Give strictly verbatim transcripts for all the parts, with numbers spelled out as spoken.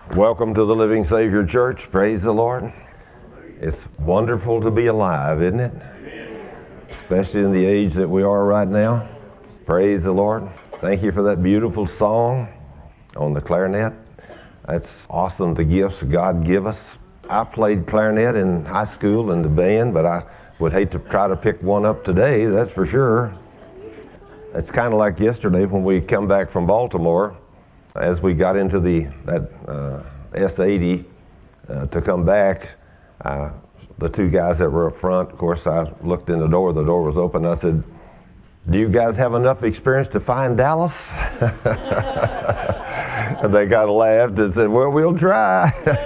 Welcome to the Living Savior Church. Praise the Lord. It's wonderful to be alive, isn't it? Especially in the age that we are right now. Praise the Lord. Thank you for that beautiful song on the clarinet. That's awesome, the gifts God give us. I played clarinet in high school in the band, but I would hate to try to pick one up today, that's for sure. It's kind of like yesterday when we come back from Baltimore. As we got into the that uh, S eighty uh, to come back, uh, the two guys that were up front, of course, I looked in the door. The door was open. I said, "Do you guys have enough experience to find Dallas?" And they kind of laughed and said, "Well, we'll try."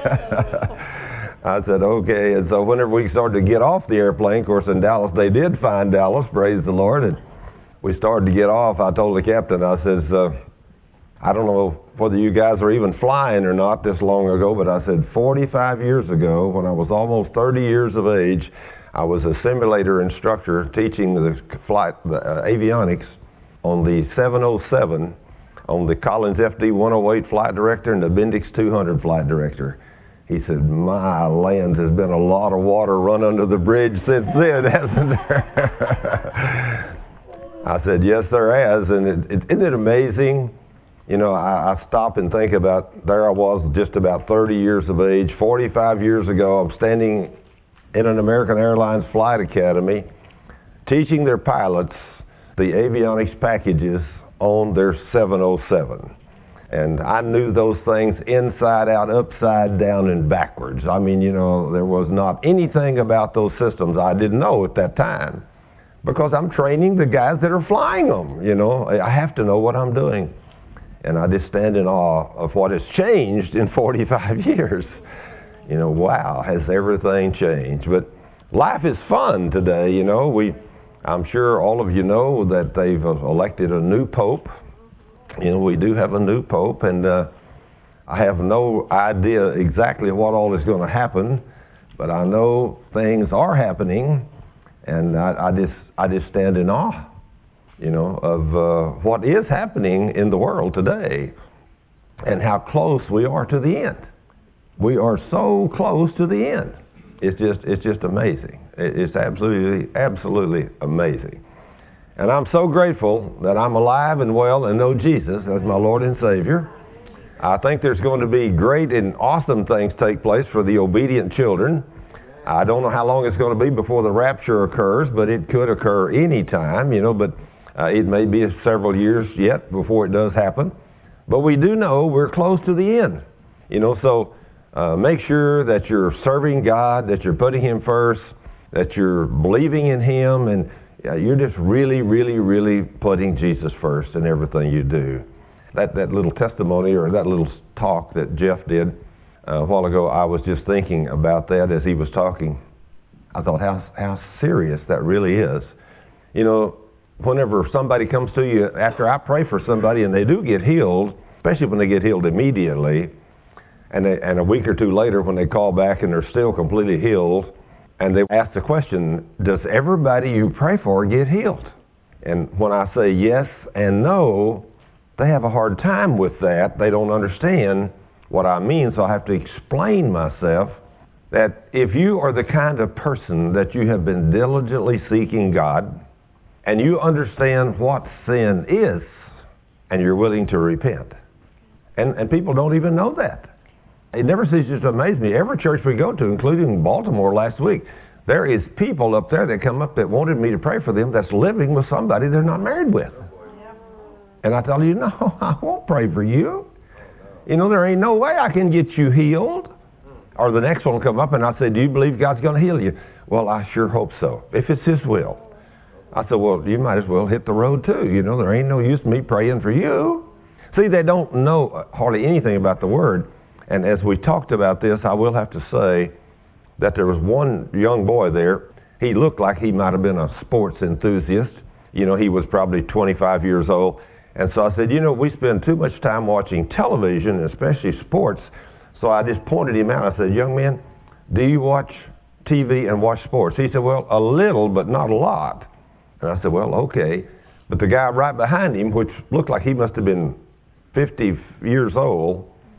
I said, "Okay." And so whenever we started to get off the airplane, of course, in Dallas, they did find Dallas. Praise the Lord. And we started to get off. I told the captain, I says, uh, I don't know whether you guys are even flying or not this long ago, but I said forty-five years ago, when I was almost thirty years of age, I was a simulator instructor teaching the flight, the uh, avionics on the seven oh seven, on the Collins F D one oh eight flight director and the Bendix two hundred flight director. He said, "My lands, there's been a lot of water run under the bridge since then, hasn't there?" I said, "Yes, there has." And it, it, isn't it amazing? You know, I, I stop and think about, there I was just about thirty years of age, forty-five years ago, I'm standing in an American Airlines Flight Academy teaching their pilots the avionics packages on their seven oh seven. And I knew those things inside out, upside down, and backwards. I mean, you know, there was not anything about those systems I didn't know at that time, because I'm training the guys that are flying them. You know, I have to know what I'm doing. And I just stand in awe of what has changed in forty-five years. You know, wow, has everything changed? But life is fun today, you know. We, I'm sure all of you know that they've elected a new pope. You know, we do have a new pope, and uh, I have no idea exactly what all is going to happen, but I know things are happening, and I, I just, I just stand in awe, you know, of uh, what is happening in the world today and how close we are to the end. We are so close to the end. It's just, it's just amazing. It's absolutely, absolutely amazing. And I'm so grateful that I'm alive and well and know Jesus as my Lord and Savior. I think there's going to be great and awesome things take place for the obedient children. I don't know how long it's going to be before the rapture occurs, but it could occur any time, you know, but Uh, it may be several years yet before it does happen. But we do know we're close to the end. You know, so uh, make sure that you're serving God, that you're putting Him first, that you're believing in Him, and uh, you're just really, really, really putting Jesus first in everything you do. That, that little testimony or that little talk that Jeff did uh, a while ago, I was just thinking about that as he was talking. I thought how, how serious that really is. You know, whenever somebody comes to you, after I pray for somebody and they do get healed, especially when they get healed immediately, and, they, and a week or two later when they call back and they're still completely healed, and they ask the question, does everybody you pray for get healed? And when I say yes and no, they have a hard time with that. They don't understand what I mean, so I have to explain myself that if you are the kind of person that you have been diligently seeking God, and you understand what sin is, and you're willing to repent. And, and people don't even know that. It never ceases to amaze me. Every church we go to, including Baltimore last week, there is people up there that come up that wanted me to pray for them that's living with somebody they're not married with. And I tell you, no, I won't pray for you. You know, there ain't no way I can get you healed. Or the next one will come up and I say, do you believe God's going to heal you? Well, I sure hope so, if it's His will. I said, well, you might as well hit the road too. You know, there ain't no use me praying for you. See, they don't know hardly anything about the Word. And as we talked about this, I will have to say that there was one young boy there. He looked like he might have been a sports enthusiast. You know, he was probably twenty-five years old. And so I said, you know, we spend too much time watching television, especially sports. So I just pointed him out. I said, young man, do you watch T V and watch sports? He said, well, a little, but not a lot. And I said, well, okay. But the guy right behind him, which looked like he must have been fifty years old,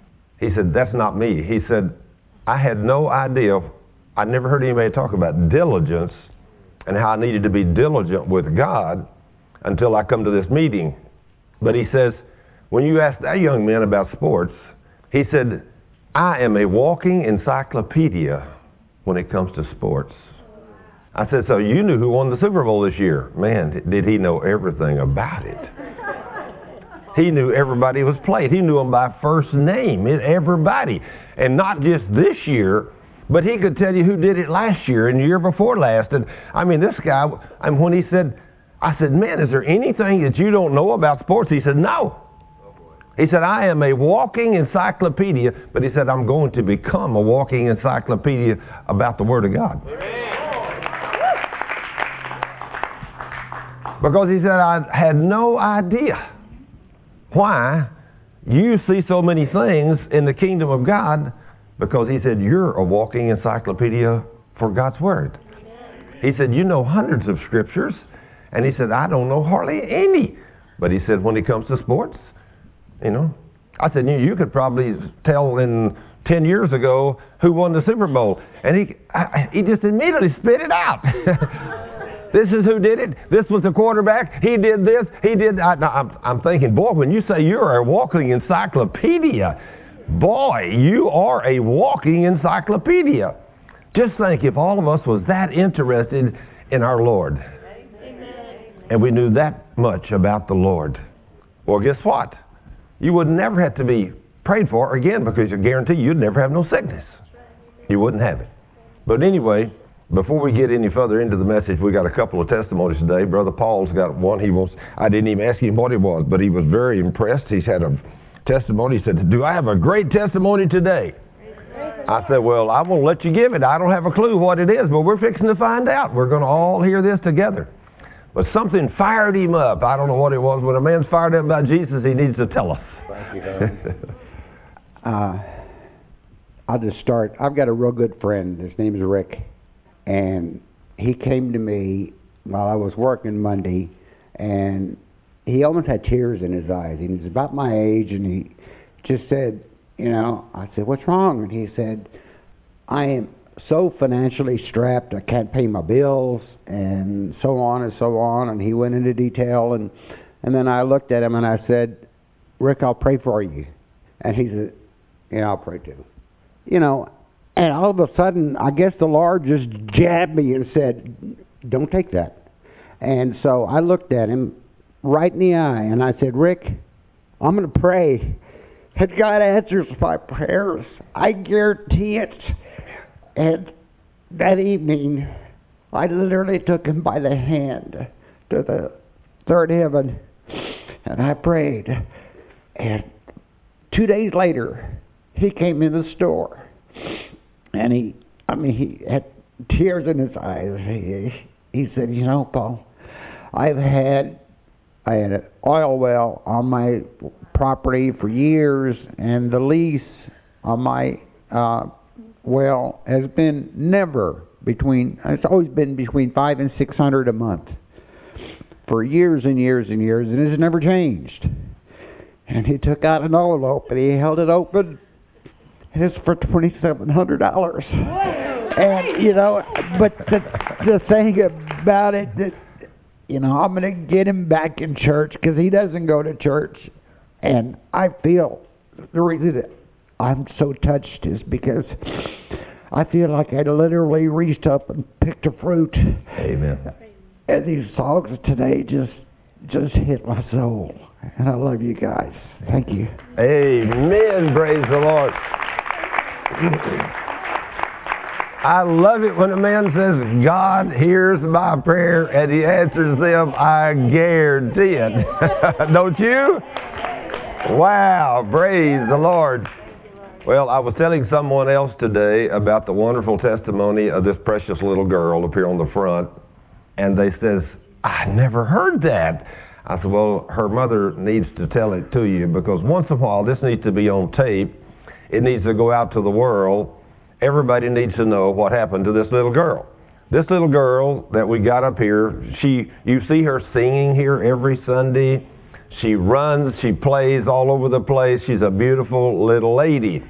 he said, that's not me. He said, I had no idea. I never heard anybody talk about diligence and how I needed to be diligent with God until I come to this meeting. But he says, when you ask that young man about sports, he said, I am a walking encyclopedia when it comes to sports. I said, so you knew who won the Super Bowl this year? Man, did he know everything about it. He knew everybody was played. He knew them by first name, everybody. And not just this year, but he could tell you who did it last year and the year before last. And I mean, this guy, and when he said, I said, man, is there anything that you don't know about sports? He said, no. He said, I am a walking encyclopedia, but he said, I'm going to become a walking encyclopedia about the Word of God. Because he said, I had no idea why you see so many things in the kingdom of God, because he said, you're a walking encyclopedia for God's Word. He said, you know hundreds of scriptures, and he said, I don't know hardly any. But he said, when it comes to sports, you know, I said, you, you could probably tell in ten years ago who won the Super Bowl. And he, I, he just immediately spit it out. This is who did it. This was the quarterback. He did this. He did. I, I'm, I'm thinking, boy, when you say you're a walking encyclopedia, boy, you are a walking encyclopedia. Just think if all of us was that interested in our Lord. Amen. And we knew that much about the Lord. Well, guess what? You would never have to be prayed for again, because I guarantee you'd never have no sickness. You wouldn't have it. But anyway, before we get any further into the message, we got a couple of testimonies today. Brother Paul's got one. He wants. I didn't even ask him what it was, but he was very impressed. He's had a testimony. He said, do I have a great testimony today? I said, well, I won't let you give it. I don't have a clue what it is, but we're fixing to find out. We're going to all hear this together. But something fired him up. I don't know what it was. When a man's fired up about Jesus, he needs to tell us. Thank you, uh, I'll just start. I've got a real good friend. His name is Rick. And he came to me while I was working Monday, and he almost had tears in his eyes. He was about my age, and he just said, you know, I said, what's wrong? And he said, I am so financially strapped, I can't pay my bills, and so on and so on. And he went into detail, and, and then I looked at him and I said, Rick, I'll pray for you. And he said, yeah, I'll pray too. You know, and all of a sudden, I guess the Lord just jabbed me and said, don't take that. And so I looked at him right in the eye, and I said, Rick, I'm going to pray that God answers my prayers. I guarantee it. And that evening, I literally took him by the hand to the third heaven, and I prayed. And two days later, he came in the store, and he, I mean, he had tears in his eyes. He, he said, you know, Paul, I've had, I had an oil well on my property for years, and the lease on my uh, well has been never between, it's always been between five and six hundred a month for years and years and years, and it's never changed. And he took out an envelope and he held it open, and it's for twenty-seven hundred dollars. And, you know, but the, the thing about it, that, you know, I'm going to get him back in church because he doesn't go to church. And I feel the reason that I'm so touched is because I feel like I literally reached up and picked a fruit. Amen. And these songs today just just hit my soul. And I love you guys. Thank you. Amen. Praise the Lord. I love it when a man says, God hears my prayer and he answers them. I guarantee it. Don't you? Wow. Praise the Lord. Well, I was telling someone else today about the wonderful testimony of this precious little girl up here on the front. And they says, I never heard that. I said, well, her mother needs to tell it to you, because once in a while this needs to be on tape. It needs to go out to the world. Everybody needs to know what happened to this little girl. This little girl that we got up here, she, you see her singing here every Sunday. She runs, she plays all over the place. She's a beautiful little lady.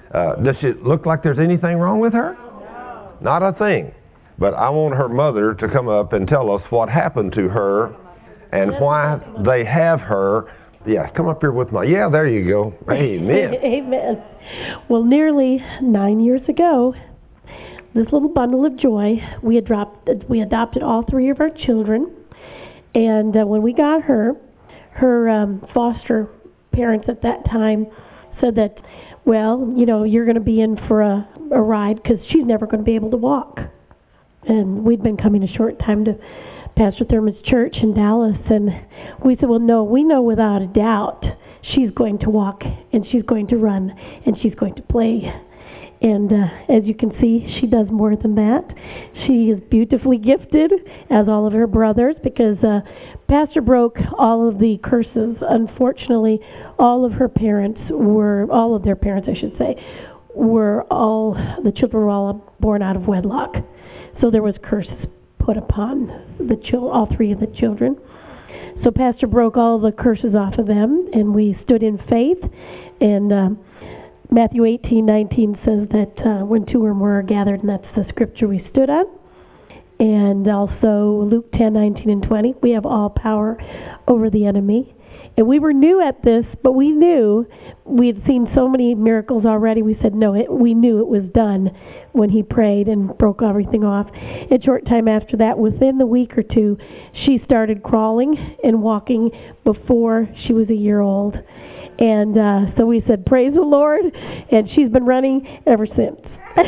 Uh, does she look like there's anything wrong with her? No. Not a thing. But I want her mother to come up and tell us what happened to her and why they have her. Yeah, come up here with my, yeah, there you go. Amen. Amen. Well, nearly nine years ago, this little bundle of joy, we adopted, we adopted all three of our children. And uh, when we got her, her um, foster parents at that time said that, well, you know, you're going to be in for a, a ride because she's never going to be able to walk. And we'd been coming a short time to Pastor Thurman's church in Dallas, and we said, well, no, we know without a doubt she's going to walk, and she's going to run, and she's going to play. And uh, as you can see, she does more than that. She is beautifully gifted, as all of her brothers, because uh, Pastor broke all of the curses. Unfortunately, all of her parents were, all of their parents, I should say, were all, the children were all born out of wedlock. So there was curses put upon the chil- all three of the children. So Pastor broke all the curses off of them, and we stood in faith. And um, Matthew eighteen nineteen says that uh, when two or more are gathered, and that's the scripture we stood on. And also Luke ten nineteen and twenty, we have all power over the enemy. And we were new at this, but we knew we had seen so many miracles already. We said, no, it, we knew it was done when he prayed and broke everything off. A short time after that, within the week or two, she started crawling and walking before she was a year old. And uh, so we said, praise the Lord. And she's been running ever since.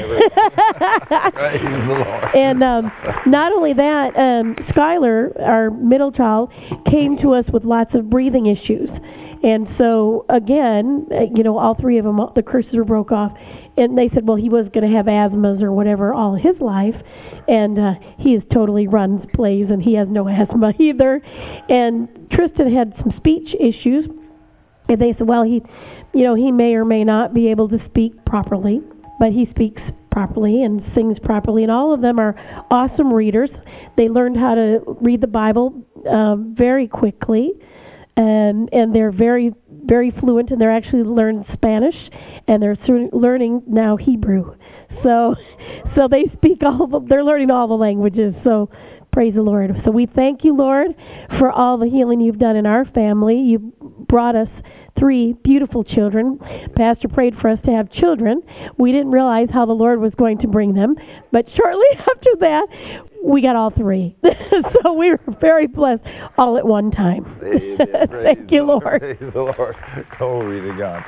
Praise the Lord. And um, not only that, um, Skylar, our middle child, came to us with lots of breathing issues. And so, again, you know, all three of them, the curses were broke off. And they said, well, he was going to have asthmas or whatever all his life. And uh, he is totally runs, plays, and he has no asthma either. And Tristan had some speech issues. And they said, well, he, you know, he may or may not be able to speak properly, but he speaks properly and sings properly. And all of them are awesome readers. They learned how to read the Bible uh, very quickly. And, and they're very, very fluent, and they're actually learning Spanish, and they're learning now Hebrew. So, so they speak all the, they're learning all the languages. So, praise the Lord. So we thank you, Lord, for all the healing you've done in our family. You brought us three beautiful children. Pastor prayed for us to have children. We didn't realize how the Lord was going to bring them, but shortly after that, we got all three. So we were very blessed all at one time. Thank you, Lord. Lord. Praise the Lord. Glory to God.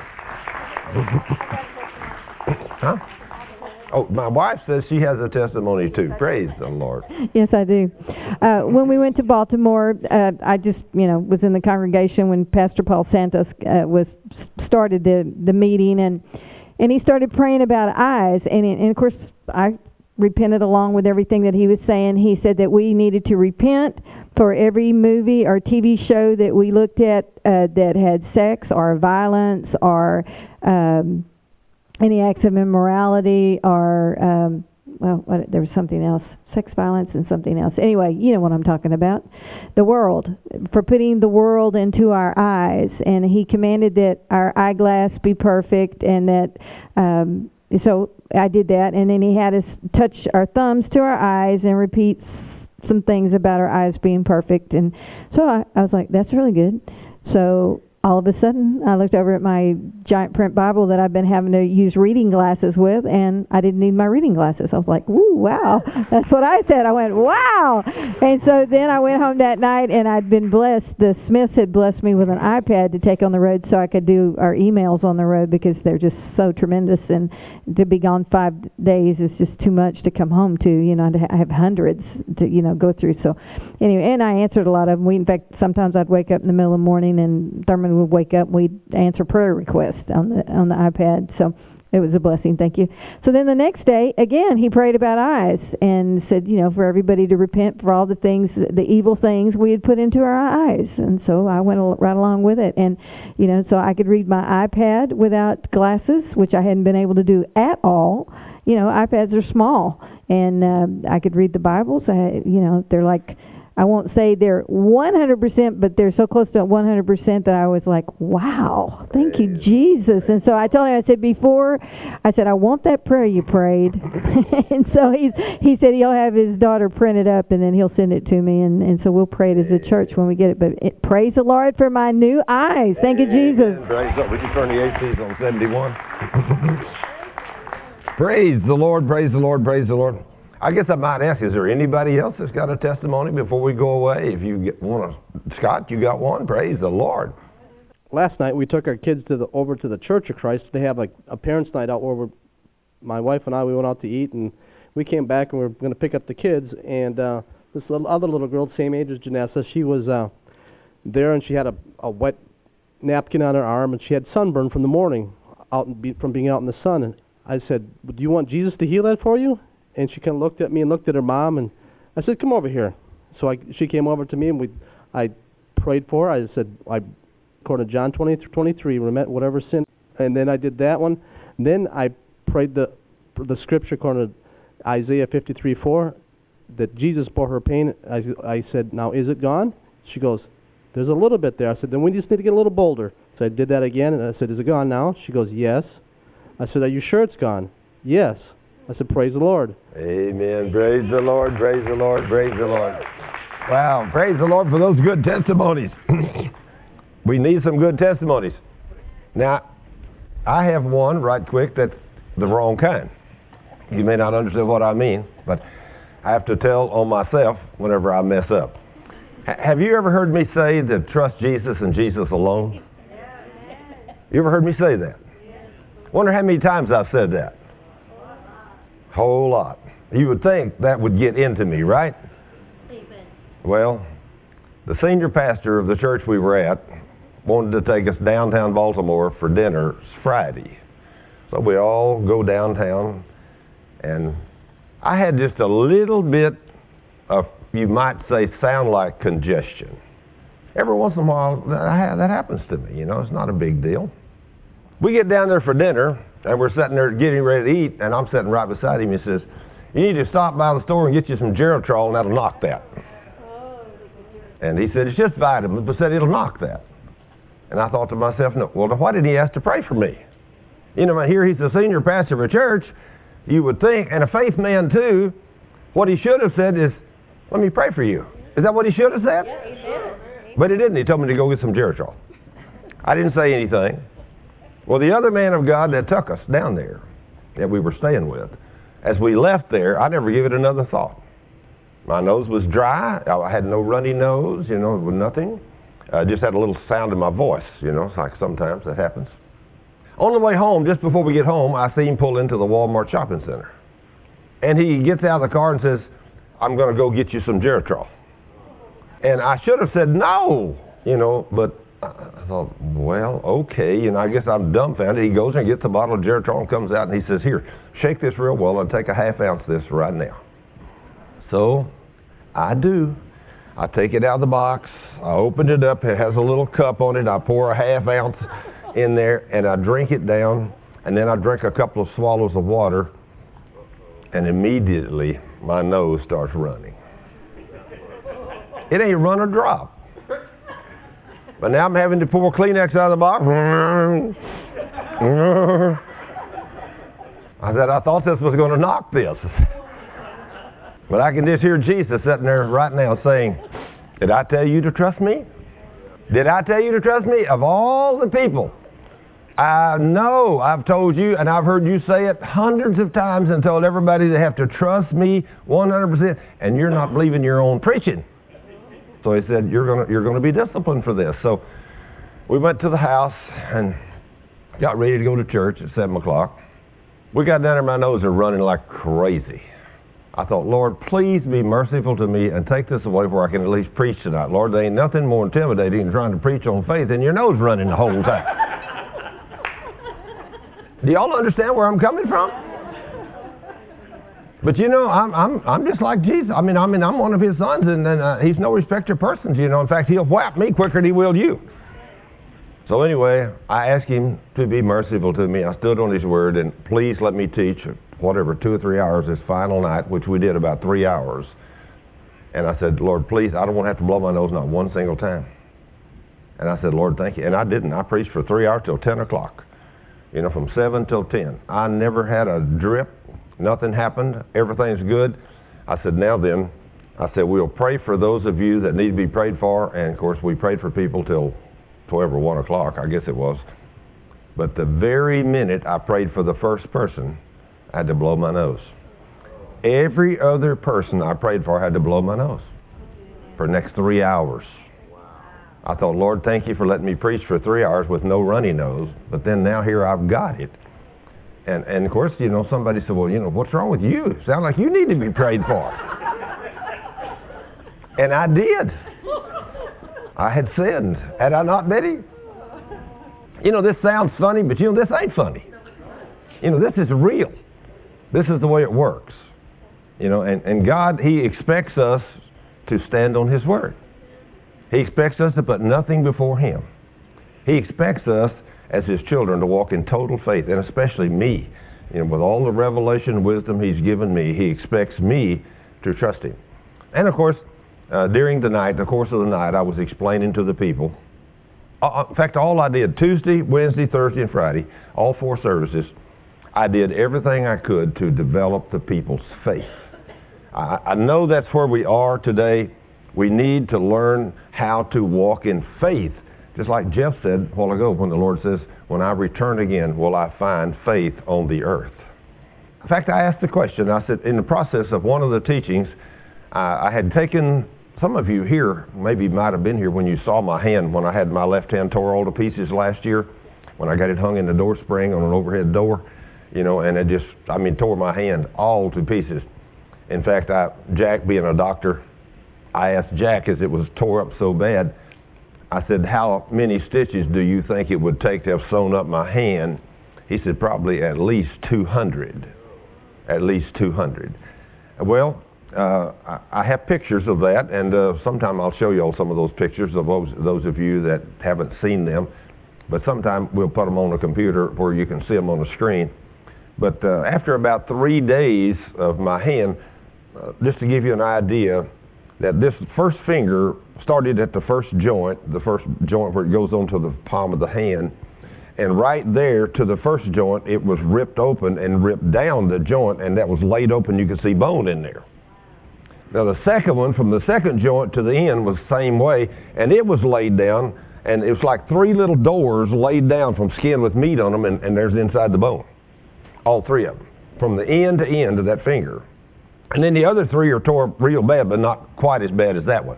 Huh? Oh, my wife says she has a testimony too. Praise the Lord. Yes, I do. Uh, when we went to Baltimore, uh, I just, you know, was in the congregation when Pastor Paul Santos uh, was started the the meeting, and and he started praying about eyes, and and of course I repented along with everything that he was saying. He said that we needed to repent for every movie or T V show that we looked at uh, that had sex or violence or um, any acts of immorality or, um, well, what, there was something else, sex violence and something else. Anyway, you know what I'm talking about. The world, for putting the world into our eyes. And he commanded that our eyeglass be perfect, and that, um, so I did that. And then he had us touch our thumbs to our eyes and repeat some things about our eyes being perfect. And so I, I was like, that's really good. So all of a sudden, I looked over at my giant print Bible that I've been having to use reading glasses with, and I didn't need my reading glasses. I was like, "Woo, wow!" That's what I said. I went, "Wow!" And so then I went home that night, and I'd been blessed. The Smiths had blessed me with an iPad to take on the road, so I could do our emails on the road because they're just so tremendous. And to be gone five days is just too much to come home to. You know, I have hundreds to you know go through. So anyway, and I answered a lot of them. We, in fact, sometimes I'd wake up in the middle of the morning, and Thurman would wake up and we'd answer prayer requests on the on the iPad. So it was a blessing. Thank you. So then the next day, again, he prayed about eyes and said, you know, for everybody to repent for all the things, the evil things we had put into our eyes. And so I went right along with it. And, you know, so I could read my iPad without glasses, which I hadn't been able to do at all. You know, iPads are small, and uh, I could read the Bibles. I, you know, they're like I won't say they're one hundred percent, but they're so close to one hundred percent that I was like, wow, thank you, Jesus. And so I told him, I said, before, I said, I want that prayer you prayed. And so he's, he said he'll have his daughter print it up, and then he'll send it to me, and, and so we'll pray it as a church when we get it. But it, praise the Lord for my new eyes. Thank you, Jesus. Praise the Lord. Would you turn the A Cs on seventy-one? Praise the Lord, praise the Lord, praise the Lord. I guess I might ask, is there anybody else that's got a testimony before we go away? If you get one, Scott, you got one? Praise the Lord. Last night we took our kids to the over to the Church of Christ. They have like a parents' night out where we're, my wife and I, we went out to eat, and we came back and we were going to pick up the kids. And uh, this little other little girl, same age as Janessa, she was uh, there, and she had a, a wet napkin on her arm, and she had sunburn from the morning out and be, from being out in the sun. And I said, "Do you want Jesus to heal that for you?" And she kind of looked at me and looked at her mom, and I said, "Come over here." So I, she came over to me, and we, I prayed for her. I said, I, according to John twenty twenty-three, remit whatever sin. And then I did that one. And then I prayed the the scripture according to Isaiah fifty-three four, that Jesus bore her pain. I, I said, "Now is it gone?" She goes, "There's a little bit there." I said, "Then we just need to get a little bolder." So I did that again, and I said, "Is it gone now?" She goes, "Yes." I said, "Are you sure it's gone?" "Yes." I said, "Praise the Lord." Amen. Praise the Lord, praise the Lord, praise the Lord. Wow, praise the Lord for those good testimonies. We need some good testimonies. Now, I have one right quick that's the wrong kind. You may not understand what I mean, but I have to tell on myself whenever I mess up. H- have you ever heard me say to trust Jesus and Jesus alone? You ever heard me say that? Wonder how many times I've said that. Whole lot. You would think that would get into me, right? Amen. Well, the senior pastor of the church we were at wanted to take us downtown Baltimore for dinner Friday. So we all go downtown, and I had just a little bit of, you might say, sound like congestion. Every once in a while, that, that happens to me, you know, it's not a big deal. We get down there for dinner, and we're sitting there getting ready to eat, and I'm sitting right beside him. He says, "You need to stop by the store and get you some Geritol, and that'll knock that." And he said, "It's just vitamins," but said it'll knock that. And I thought to myself, no, well, why did he ask to pray for me? You know, here he's the senior pastor of a church, you would think, and a faith man too. What he should have said is, "Let me pray for you." Is that what he should have said? Yeah, he did. But he didn't. He told me to go get some Geritol. I didn't say anything. Well, the other man of God that took us down there, that we were staying with, as we left there, I never gave it another thought. My nose was dry. I had no runny nose, you know, with nothing. I just had a little sound in my voice, you know, it's like sometimes that happens. On the way home, just before we get home, I see him pull into the Walmart shopping center. And he gets out of the car and says, "I'm going to go get you some Geritol." And I should have said no, you know, but I thought, well, okay, you know, I guess I'm dumbfounded. He goes and gets a bottle of Geritol and comes out and he says, "Here, shake this real well and take a half ounce of this right now." So I do. I take it out of the box. I open it up. It has a little cup on it. I pour a half ounce in there and I drink it down. And then I drink a couple of swallows of water. And immediately my nose starts running. It ain't run a drop. But now I'm having to pour Kleenex out of the box. I said, I thought this was going to knock this. But I can just hear Jesus sitting there right now saying, "Did I tell you to trust me? Did I tell you to trust me? Of all the people, I know I've told you, and I've heard you say it hundreds of times and told everybody they have to trust me one hundred percent, and you're not believing your own preaching." So he said, you're going to you're going to be disciplined for this. So we went to the house and got ready to go to church at seven o'clock. We got down there, my nose are running like crazy. I thought, Lord, please be merciful to me and take this away where I can at least preach tonight. Lord, there ain't nothing more intimidating than trying to preach on faith and your nose running the whole time. Do y'all understand where I'm coming from? But you know, I'm I'm I'm just like Jesus. I mean, I mean, I'm one of his sons, and, and uh, he's no respecter of persons. You know, in fact, he'll whap me quicker than he will you. So anyway, I asked him to be merciful to me. I stood on his word, and please let me teach whatever two or three hours this final night, which we did about three hours. And I said, Lord, please, I don't want to have to blow my nose not one single time. And I said, Lord, thank you. And I didn't. I preached for three hours till ten o'clock, you know, from seven till ten. I never had a drip. Nothing happened. Everything's good. I said, now then, I said, we'll pray for those of you that need to be prayed for. And, of course, we prayed for people till twelve or one o'clock, I guess it was. But the very minute I prayed for the first person, I had to blow my nose. Every other person I prayed for had to blow my nose for the next three hours. I thought, Lord, thank you for letting me preach for three hours with no runny nose. But then now here I've got it. And, and of course, you know, somebody said, well, you know, what's wrong with you? Sound like you need to be prayed for. And I did. I had sinned. Had I not, Betty? You know, this sounds funny, but you know, this ain't funny. You know, this is real. This is the way it works. You know, and, and God, He expects us to stand on His Word. He expects us to put nothing before Him. He expects us as His children to walk in total faith, and especially me. You know, with all the revelation and wisdom He's given me, He expects me to trust Him. And of course, uh, during the night, the course of the night, I was explaining to the people. Uh, in fact, all I did, Tuesday, Wednesday, Thursday, and Friday, all four services, I did everything I could to develop the people's faith. I, I know that's where we are today. We need to learn how to walk in faith. Just like Jeff said a while ago when the Lord says, when I return again, will I find faith on the earth? In fact, I asked the question. I said, in the process of one of the teachings, uh, I had taken, some of you here maybe might have been here when you saw my hand when I had my left hand tore all to pieces last year, when I got it hung in the door spring on an overhead door, you know, and it just, I mean, tore my hand all to pieces. In fact, I, Jack being a doctor, I asked Jack, as it was tore up so bad, I said, how many stitches do you think it would take to have sewn up my hand? He said, probably at least two hundred. At least two hundred. Well, uh, I, I have pictures of that, and uh, sometime I'll show you all some of those pictures of those, those of you that haven't seen them. But sometime we'll put them on a computer where you can see them on the screen. But uh, after about three days of my hand, uh, just to give you an idea, that this first finger started at the first joint, the first joint where it goes onto the palm of the hand, and right there to the first joint, it was ripped open and ripped down the joint, and that was laid open. You could see bone in there. Now the second one, from the second joint to the end, was the same way, and it was laid down, and it was like three little doors laid down from skin with meat on them, and, and there's inside the bone. All three of them, from the end to end of that finger. And then the other three are tore up real bad, but not quite as bad as that one.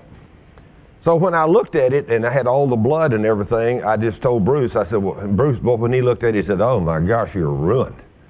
So when I looked at it and I had all the blood and everything, I just told Bruce, I said, well, Bruce, boy, when he looked at it, he said, oh my gosh, you're ruined.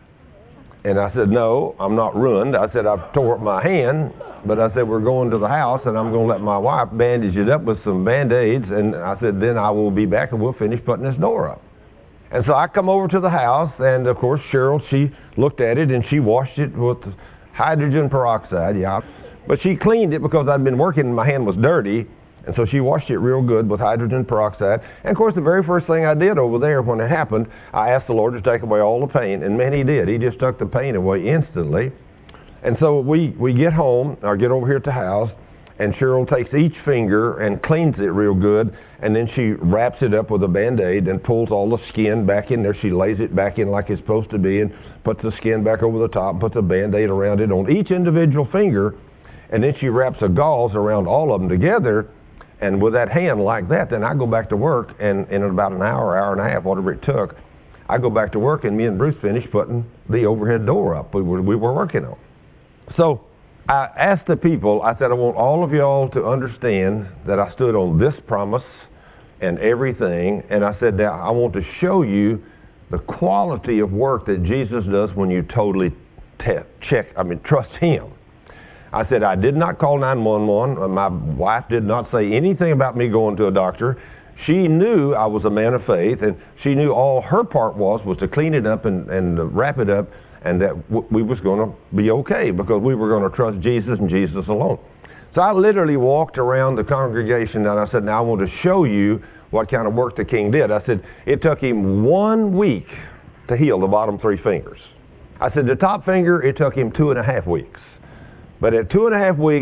And I said, no, I'm not ruined. I said, I've tore up my hand, but I said, we're going to the house and I'm going to let my wife bandage it up with some Band-Aids. And I said, then I will be back and we'll finish putting this door up. And so I come over to the house, and of course Cheryl, she looked at it and she washed it with hydrogen peroxide, yeah. But she cleaned it because I'd been working and my hand was dirty, and so she washed it real good with hydrogen peroxide. And of course the very first thing I did over there when it happened, I asked the Lord to take away all the pain, and man, He did. He just took the pain away instantly. And so we, we get home, or get over here at the house, and Cheryl takes each finger and cleans it real good, and then she wraps it up with a Band-Aid and pulls all the skin back in there. She lays it back in like it's supposed to be and puts the skin back over the top and puts a Band-Aid around it on each individual finger, and then she wraps a gauze around all of them together. And with that hand like that, then I go back to work, and, and in about an hour, hour and a half, whatever it took, I go back to work, and me and Bruce finished putting the overhead door up we were, we were working on. So I asked the people, I said, I want all of y'all to understand that I stood on this promise and everything, and I said that I want to show you the quality of work that Jesus does when you totally te- check, I mean, trust Him. I said, I did not call nine one one. My wife did not say anything about me going to a doctor. She knew I was a man of faith, and she knew all her part was was to clean it up and, and wrap it up, and that w- we was going to be okay because we were going to trust Jesus and Jesus alone. So I literally walked around the congregation, and I said, now I want to show you what kind of work the King did. I said, it took Him one week to heal the bottom three fingers. I said, the top finger, it took Him two and a half weeks. But at two and a half weeks,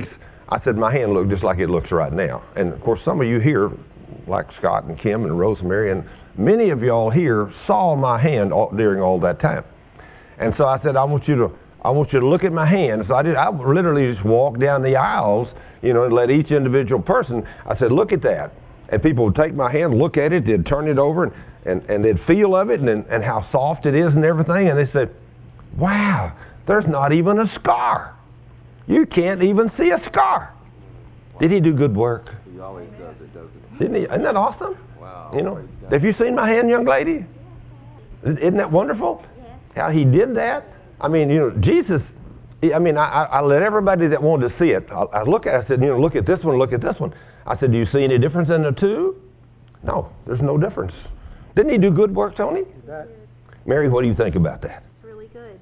I said, my hand looked just like it looks right now. And, of course, some of you here, like Scott and Kim and Rosemary, and many of y'all here saw my hand all, during all that time. And so I said, I want you to, I want you to look at my hand. So I did. I literally just walked down the aisles, you know, and let each individual person, I said, look at that. And people would take my hand, look at it, they'd turn it over, and, and, and they'd feel of it and, and how soft it is and everything. And they said, wow, there's not even a scar. You can't even see a scar. Did he do good work? He always does it, doesn't he? Didn't he? Isn't that awesome? Wow. You know, have you seen my hand, young lady? Isn't that wonderful? How he did that? I mean, you know, Jesus, I mean, I, I let everybody that wanted to see it, I, I look at it, I said, you know, look at this one, look at this one. I said, do you see any difference in the two? No, there's no difference. Didn't he do good work, Tony? Mary, what do you think about that? It's really good.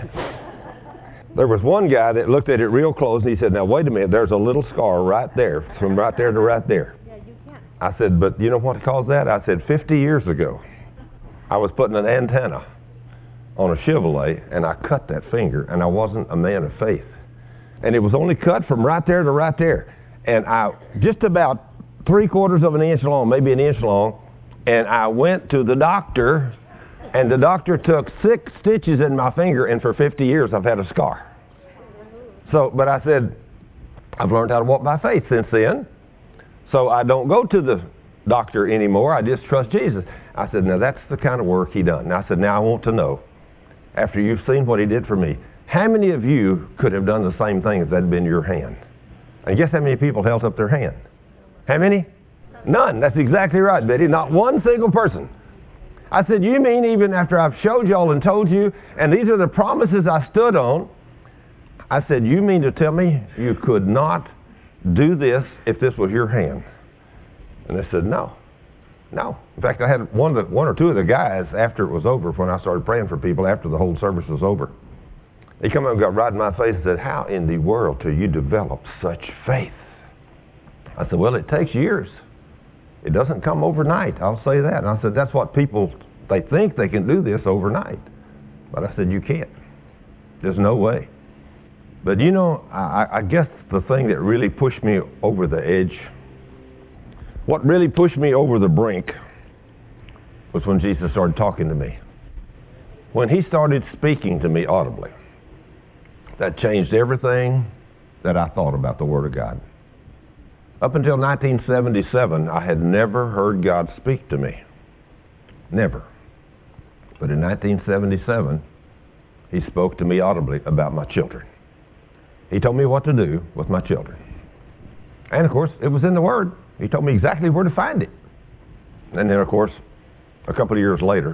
There was one guy that looked at it real close and he said, now wait a minute, there's a little scar right there, from right there to right there. Yeah, you can. I said, but you know what caused that? I said, fifty years ago, I was putting an antenna on a Chevrolet and I cut that finger and I wasn't a man of faith. And it was only cut from right there to right there. And I, just about three quarters of an inch long, maybe an inch long, and I went to the doctor. And the doctor took six stitches in my finger, and for fifty years I've had a scar. So, but I said, I've learned how to walk by faith since then. So I don't go to the doctor anymore. I just trust Jesus. I said, now that's the kind of work he done. Now I said, now I want to know, after you've seen what he did for me, how many of you could have done the same thing if that had been your hand? And guess how many people held up their hand? How many? None. That's exactly right, Betty. Not one single person. I said, you mean even after I've showed y'all and told you, and these are the promises I stood on, I said, you mean to tell me you could not do this if this was your hand? And they said, no. No. In fact, I had one, of the, one or two of the guys, after it was over, when I started praying for people after the whole service was over, they come up and got right in my face and said, how in the world do you develop such faith? I said, well, it takes years. It doesn't come overnight, I'll say that. And I said, that's what people, they think they can do this overnight. But I said, you can't. There's no way. But you know, I, I guess the thing that really pushed me over the edge, what really pushed me over the brink was when Jesus started talking to me. When he started speaking to me audibly, that changed everything that I thought about the Word of God. Up until nineteen seventy-seven, I had never heard God speak to me. Never. But in nineteen seventy-seven, he spoke to me audibly about my children. He told me what to do with my children. And of course, it was in the Word. He told me exactly where to find it. And then of course, a couple of years later,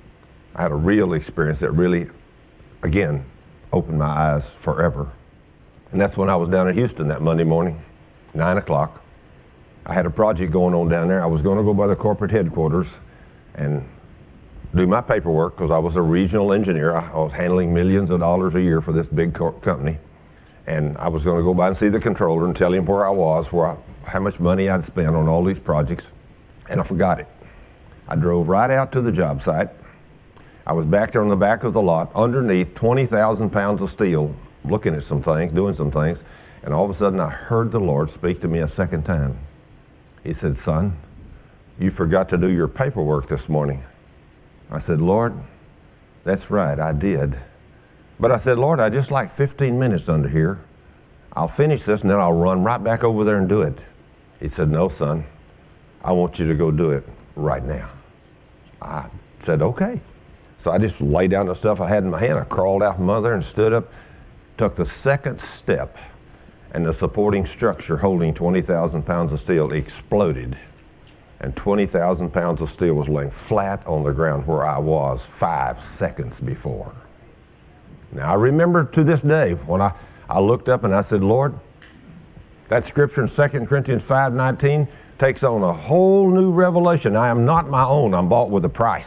I had a real experience that really, again, opened my eyes forever. And that's when I was down in Houston that Monday morning. Nine o'clock. I had a project going on down there. I was going to go by the corporate headquarters and do my paperwork because I was a regional engineer. I was handling millions of dollars a year for this big co- company. And I was going to go by and see the controller and tell him where I was, where I, how much money I'd spent on all these projects. And I forgot it. I drove right out to the job site. I was back there on the back of the lot underneath twenty thousand pounds of steel, looking at some things, doing some things. And all of a sudden I heard the Lord speak to me a second time. He said, son, you forgot to do your paperwork this morning. I said, Lord, that's right, I did. But I said, Lord, I just like fifteen minutes under here. I'll finish this and then I'll run right back over there and do it. He said, no, son, I want you to go do it right now. I said, okay. So I just laid down the stuff I had in my hand. I crawled out from under there and stood up, took the second step, and the supporting structure holding twenty thousand pounds of steel exploded. And twenty thousand pounds of steel was laying flat on the ground where I was five seconds before. Now I remember to this day when I, I looked up and I said, Lord, that scripture in Second Corinthians five nineteen takes on a whole new revelation. I am not my own. I'm bought with a price.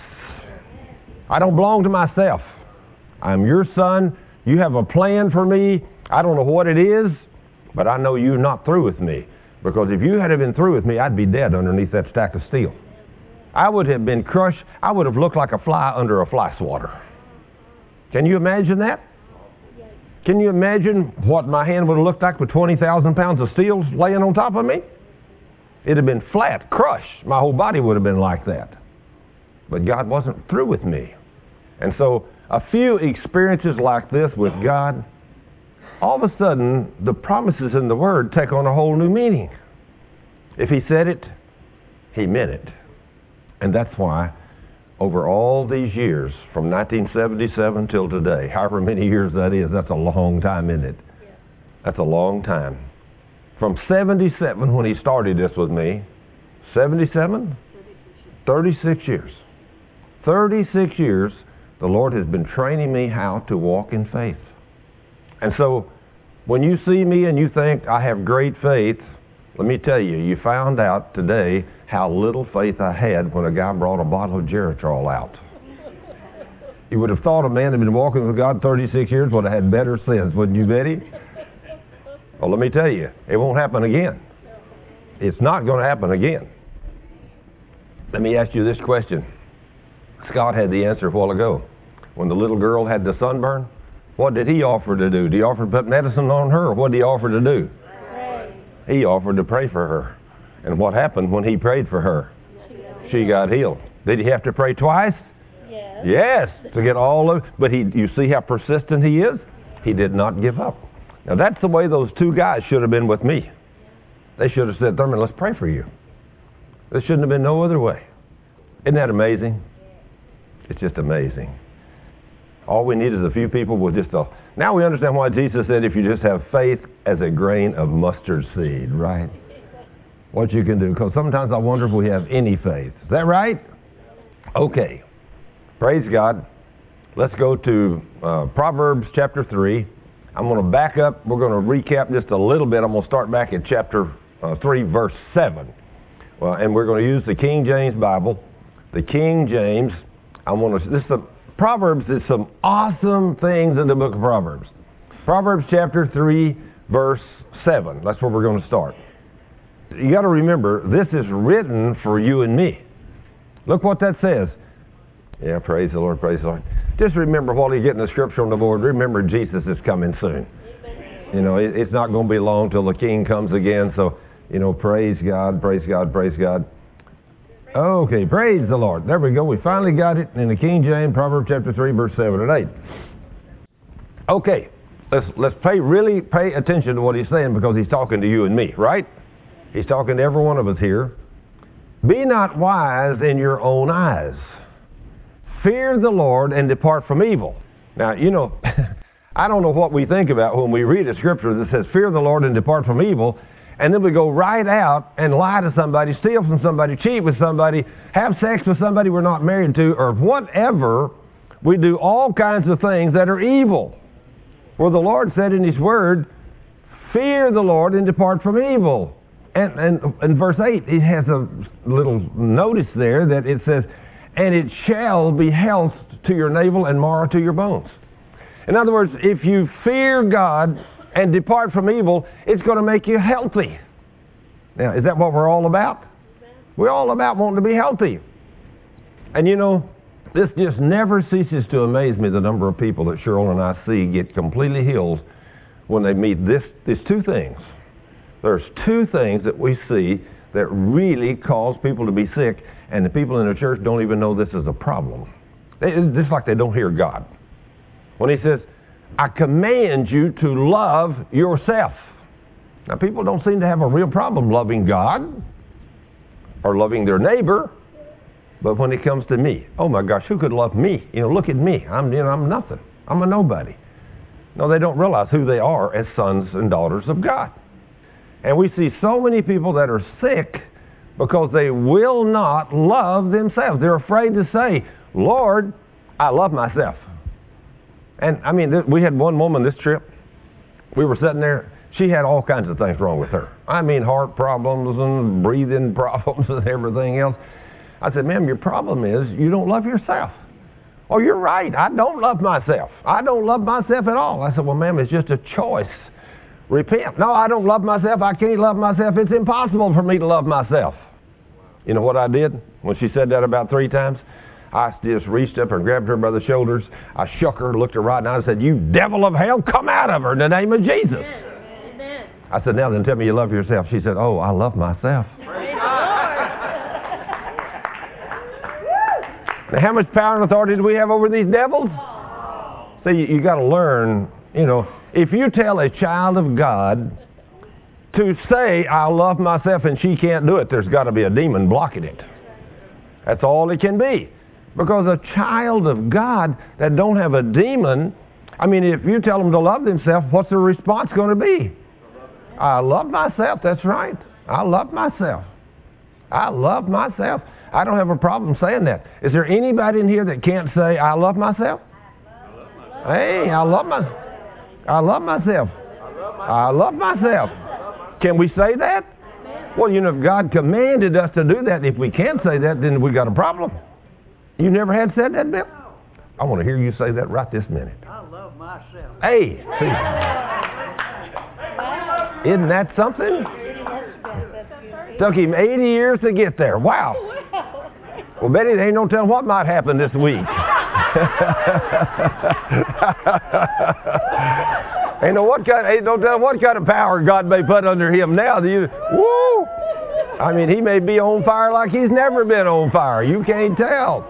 I don't belong to myself. I'm your son. You have a plan for me. I don't know what it is, but I know you're not through with me. Because if you had been through with me, I'd be dead underneath that stack of steel. I would have been crushed. I would have looked like a fly under a fly swatter. Can you imagine that? Can you imagine what my hand would have looked like with twenty thousand pounds of steel laying on top of me? It'd have been flat, crushed. My whole body would have been like that. But God wasn't through with me. And so a few experiences like this with God, all of a sudden, the promises in the Word take on a whole new meaning. If He said it, He meant it. And that's why, over all these years, from nineteen seventy-seven till today, however many years that is, that's a long time, isn't it? That's a long time. From seventy-seven, when He started this with me, seventy-seven? thirty-six years. thirty-six years, the Lord has been training me how to walk in faith. And so, when you see me and you think I have great faith, let me tell you, you found out today how little faith I had when a guy brought a bottle of Geritol out. You would have thought a man had been walking with God thirty-six years would have had better sense, wouldn't you, Betty? Well, let me tell you, it won't happen again. It's not going to happen again. Let me ask you this question. Scott had the answer a while ago. When the little girl had the sunburn, what did he offer to do? Did he offer to put medicine on her, or what did he offer to do? Pray. He offered to pray for her. And what happened when he prayed for her? She got healed. Did he have to pray twice? Yes. Yes, to get all of it. But he, you see how persistent he is? He did not give up. Now that's the way those two guys should have been with me. They should have said, Thurman, let's pray for you. There shouldn't have been no other way. Isn't that amazing? It's just amazing. All we need is a few people with just a... Now we understand why Jesus said if you just have faith as a grain of mustard seed, right? What you can do. Because sometimes I wonder if we have any faith. Is that right? Okay. Praise God. Let's go to uh, Proverbs chapter three. I'm going to back up. We're going to recap just a little bit. I'm going to start back at chapter uh, three, verse seven. Well, and we're going to use the King James Bible. The King James, I want to... This is a, Proverbs is some awesome things in the book of Proverbs. Proverbs chapter three, verse seven. That's where we're going to start. You got to remember, this is written for you and me. Look what that says. Yeah, praise the Lord, praise the Lord. Just remember while you're getting the scripture on the board, remember Jesus is coming soon. You know, it, it's not going to be long till the King comes again. So, you know, praise God, praise God, praise God. Okay, praise the Lord. There we go. We finally got it in the King James, Proverbs chapter three, verse seven and eight. Okay, let's let's pay really pay attention to what he's saying because he's talking to you and me, right? He's talking to every one of us here. Be not wise in your own eyes. Fear the Lord and depart from evil. Now, you know, I don't know what we think about when we read a scripture that says, fear the Lord and depart from evil, and then we go right out and lie to somebody, steal from somebody, cheat with somebody, have sex with somebody we're not married to, or whatever. We do all kinds of things that are evil. Well, the Lord said in His Word, fear the Lord and depart from evil. And, and in verse eight, it has a little notice there that it says, and it shall be health to your navel and marrow to your bones. In other words, if you fear God and depart from evil, it's going to make you healthy. Now, is that what we're all about? We're all about wanting to be healthy. And you know, this just never ceases to amaze me, the number of people that Cheryl and I see get completely healed when they meet this, these two things. There's two things that we see that really cause people to be sick, and the people in the church don't even know this is a problem. They, it's just like they don't hear God. When He says, I command you to love yourself. Now, people don't seem to have a real problem loving God or loving their neighbor, but when it comes to me, oh my gosh, who could love me? You know, look at me. I'm, you know, I'm nothing. I'm a nobody. No, they don't realize who they are as sons and daughters of God. And we see so many people that are sick because they will not love themselves. They're afraid to say, Lord, I love myself. And I mean, th- we had one woman this trip. We were sitting there. She had all kinds of things wrong with her. I mean, heart problems and breathing problems and everything else. I said, ma'am, your problem is you don't love yourself. Oh, you're right. I don't love myself. I don't love myself at all. I said, well, ma'am, it's just a choice. Repent. No, I don't love myself. I can't love myself. It's impossible for me to love myself. You know what I did when she said that about three times? I just reached up and grabbed her by the shoulders. I shook her, looked her right in the eye, and said, "You devil of hell, come out of her in the name of Jesus." Amen. I said, "Now then, tell me you love yourself." She said, "Oh, I love myself." Now, how much power and authority do we have over these devils? See, you, you got to learn, you know, if you tell a child of God to say, "I love myself," and she can't do it, there's got to be a demon blocking it. That's all it can be. Because a child of God that don't have a demon, I mean, if you tell them to love themselves, what's their response going to be? I love myself. That's right. I love myself. I love myself. I don't have a problem saying that. Is there anybody in here that can't say, "I love myself"? Hey, I love my, I love myself. I love myself. Can we say that? Well, you know, if God commanded us to do that, if we can't say that, then we got a problem. You never had said that, Bill? I want to hear you say that right this minute. I love myself. Hey, see. Isn't that something? Took him eighty years to get there. Wow. Well, Betty, there ain't no telling what might happen this week. Ain't no what kind. Ain't no telling what kind of power God may put under him now. Do you? Woo! I mean, he may be on fire like he's never been on fire. You can't tell.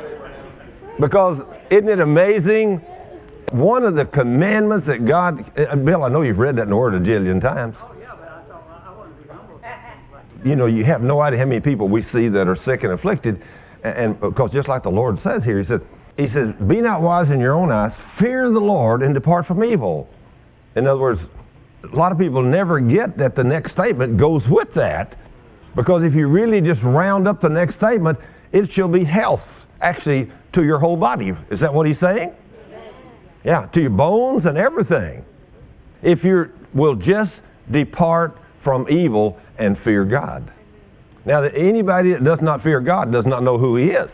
Because isn't it amazing? One of the commandments that God, uh, Bill, I know you've read that in the Word a jillion times. Oh, yeah, but I thought I want to be humble. You know, you have no idea how many people we see that are sick and afflicted. And, and because just like the Lord says here, he said, he says, "Be not wise in your own eyes, fear the Lord and depart from evil." In other words, a lot of people never get that the next statement goes with that. Because if you really just round up the next statement, it shall be health, actually, to your whole body. Is that what he's saying? Yeah, to your bones and everything. If you will just depart from evil and fear God. Now, anybody that does not fear God does not know who he is.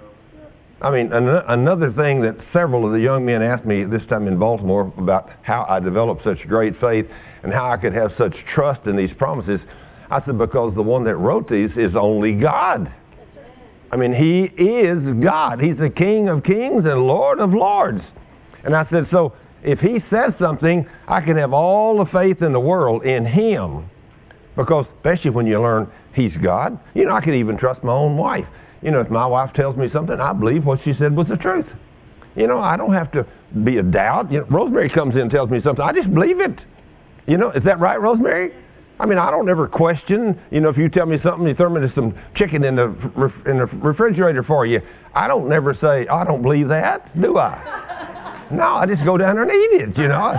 I mean, an- another thing that several of the young men asked me this time in Baltimore about how I developed such great faith and how I could have such trust in these promises. I said, because the one that wrote these is only God. I mean, he is God. He's the King of kings and Lord of lords. And I said, so if he says something, I can have all the faith in the world in him. Because especially when you learn he's God. You know, I can even trust my own wife. You know, if my wife tells me something, I believe what she said was the truth. You know, I don't have to be a doubt. You know, Rosemary comes in and tells me something. I just believe it. You know, is that right, Rosemary? I mean, I don't ever question. You know, if you tell me something, you throw me some chicken in the ref- in the refrigerator for you. I don't never say, I don't believe that, do I? No, I just go down there and eat it, you know.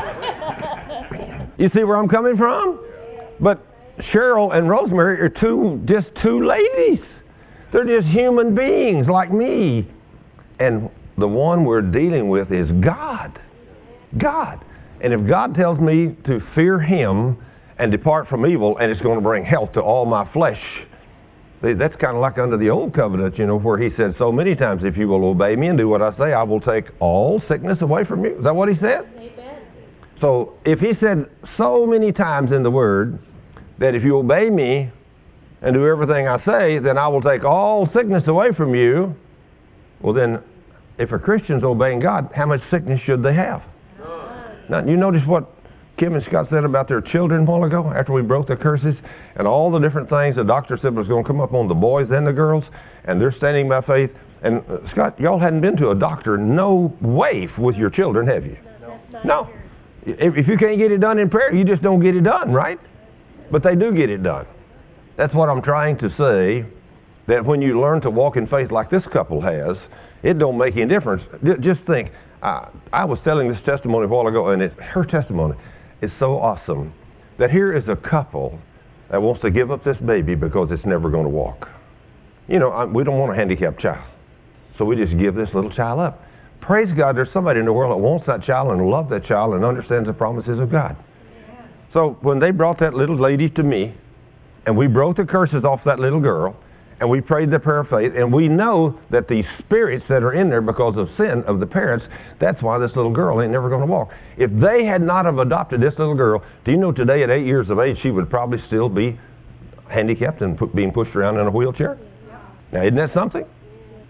You see where I'm coming from? But Cheryl and Rosemary are two, just two ladies. They're just human beings like me. And the one we're dealing with is God. God. And if God tells me to fear him and depart from evil, and it's going to bring health to all my flesh, that's kind of like under the old covenant, you know, where he said so many times, if you will obey me and do what I say, I will take all sickness away from you. Is that what he said? Amen. So if he said so many times in the Word that if you obey me and do everything I say, then I will take all sickness away from you, well then, if a Christian's obeying God, how much sickness should they have? Now, you notice what Kim and Scott said about their children a while ago after we broke the curses and all the different things the doctor said was going to come up on the boys and the girls, and they're standing by faith. And uh, Scott, y'all hadn't been to a doctor no way with your children, have you? No. No. If, if you can't get it done in prayer, you just don't get it done, right? But they do get it done. That's what I'm trying to say, that when you learn to walk in faith like this couple has, it don't make any difference. Just think, uh, I was telling this testimony a while ago, and it, her testimony is so awesome, that here is a couple that wants to give up this baby because it's never going to walk. You know, I, we don't want a handicapped child, so we just give this little child up. Praise God, there's somebody in the world that wants that child and loves that child and understands the promises of God. Yeah. So when they brought that little lady to me, and we broke the curses off that little girl, and we prayed the prayer of faith, and we know that the spirits that are in there because of sin of the parents, that's why this little girl ain't never going to walk. If they had not have adopted this little girl, do you know today at eight years of age, she would probably still be handicapped and put, being pushed around in a wheelchair? Now, isn't that something?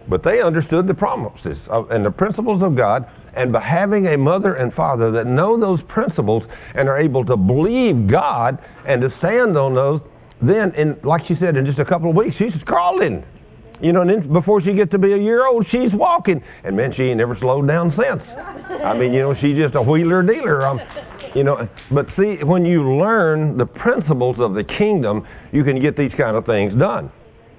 But they understood the promises of, and the principles of God, and by having a mother and father that know those principles and are able to believe God and to stand on those, then, in, like she said, in just a couple of weeks, she's crawling. You know, and then before she gets to be a year old, she's walking. And man, she ain't never slowed down since. I mean, you know, she's just a wheeler dealer. Um, you know, but see, when you learn the principles of the kingdom, you can get these kind of things done.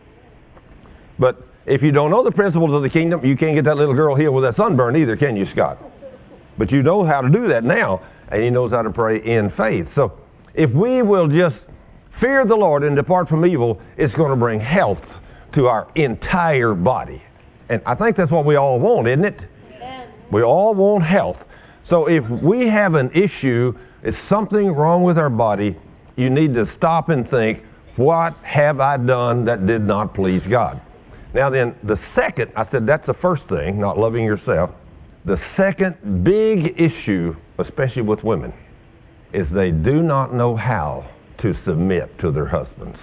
But if you don't know the principles of the kingdom, you can't get that little girl healed with that sunburn either, can you, Scott? But you know how to do that now, and he knows how to pray in faith. So if we will just fear the Lord and depart from evil, it's going to bring health to our entire body. And I think that's what we all want, isn't it? Amen. We all want health. So if we have an issue, it's something wrong with our body, you need to stop and think, what have I done that did not please God? Now then, the second, I said that's the first thing, not loving yourself. The second big issue, especially with women, is they do not know how to submit to their husbands.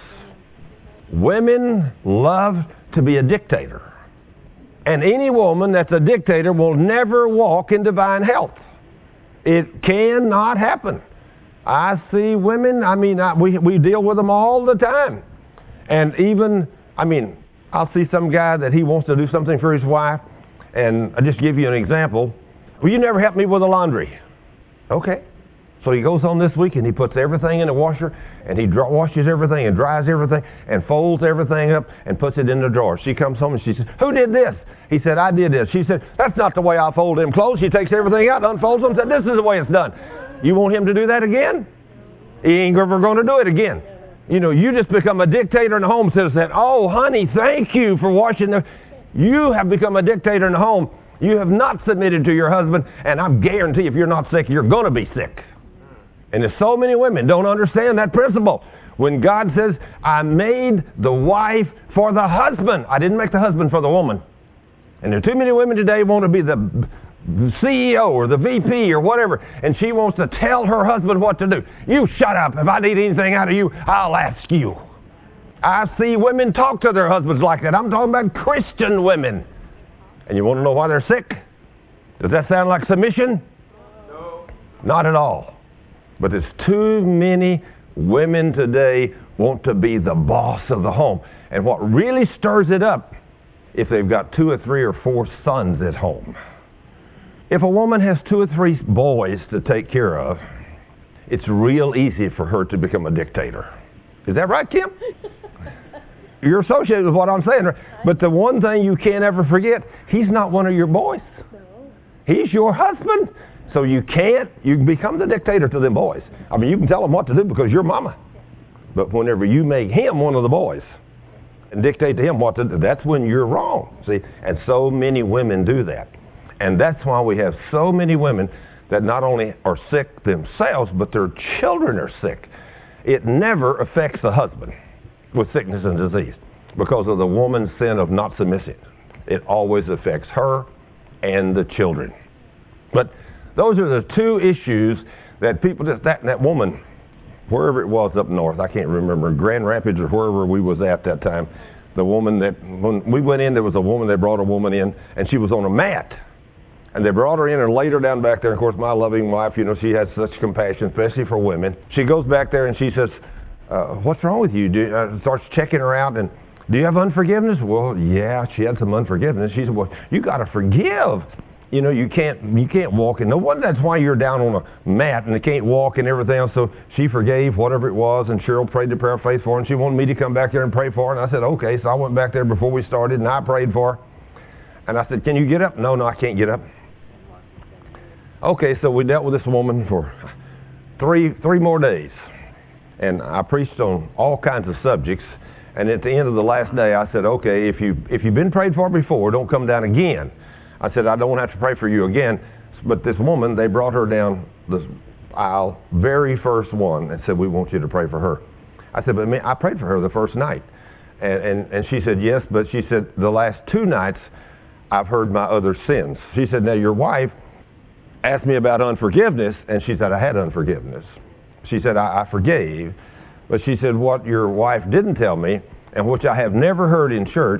Women love to be a dictator. And any woman that's a dictator will never walk in divine health. It cannot happen. I see women, I mean, I, we, we deal with them all the time. And even, I mean, I'll see some guy that he wants to do something for his wife, and I'll just give you an example. Well, you never help me with the laundry. Okay. So he goes on this week and he puts everything in the washer, and he dry, washes everything and dries everything and folds everything up and puts it in the drawer. She comes home and she says, who did this? He said, I did this. She said, that's not the way I fold them clothes. She takes everything out, unfolds them, and said, this is the way it's done. You want him to do that again? He ain't ever going to do it again. You know, you just become a dictator in the home. Says that, oh, honey, thank you for washing the... You have become a dictator in the home. You have not submitted to your husband, and I guarantee if you're not sick, you're going to be sick. And there's so many women don't understand that principle. When God says, I made the wife for the husband. I didn't make the husband for the woman. And there are too many women today who want to be the C E O or the V P or whatever, and she wants to tell her husband what to do. You shut up. If I need anything out of you, I'll ask you. I see women talk to their husbands like that. I'm talking about Christian women. And you want to know why they're sick? Does that sound like submission? No. Not at all. But there's too many women today want to be the boss of the home. And what really stirs it up, if they've got two or three or four sons at home. If a woman has two or three boys to take care of, it's real easy for her to become a dictator. Is that right, Kim? You're associated with what I'm saying. But the one thing you can't ever forget, he's not one of your boys. He's your husband. So you can't, you can become the dictator to them boys. I mean, you can tell them what to do because you're mama. But whenever you make him one of the boys and dictate to him what to do, that's when you're wrong. See, and so many women do that. And that's why we have so many women that not only are sick themselves, but their children are sick. It never affects the husband with sickness and disease because of the woman's sin of not submitting. It always affects her and the children. But those are the two issues that people just, that, that woman, wherever it was up north, I can't remember, Grand Rapids or wherever we was at that time, the woman that, when we went in, there was a woman, they brought a woman in, and she was on a mat. And they brought her in and laid her down back there. Of course, my loving wife, you know, she has such compassion, especially for women. She goes back there and she says, uh, what's wrong with you? Do, uh, starts checking her out. And do you have unforgiveness? Well, yeah, she had some unforgiveness. She said, well, you got to forgive. You know, you can't you can't walk. And no wonder that's why you're down on a mat and they can't walk and everything else. So she forgave whatever it was. And Cheryl prayed the prayer of faith for her. And she wanted me to come back there and pray for her. And I said, okay. So I went back there before we started and I prayed for her. And I said, can you get up? No, no, I can't get up. Okay, so we dealt with this woman for three three more days. And I preached on all kinds of subjects. And at the end of the last day, I said, okay, if, you, if you've been prayed for before, don't come down again. I said, I don't have to pray for you again. But this woman, they brought her down the aisle, very first one, and said, we want you to pray for her. I said, but man, I prayed for her the first night. And, and, and she said, yes, but she said, the last two nights, I've heard my other sins. She said, now your wife asked me about unforgiveness, and she said, I had unforgiveness. She said, I, I forgave. But she said, what your wife didn't tell me, and which I have never heard in church,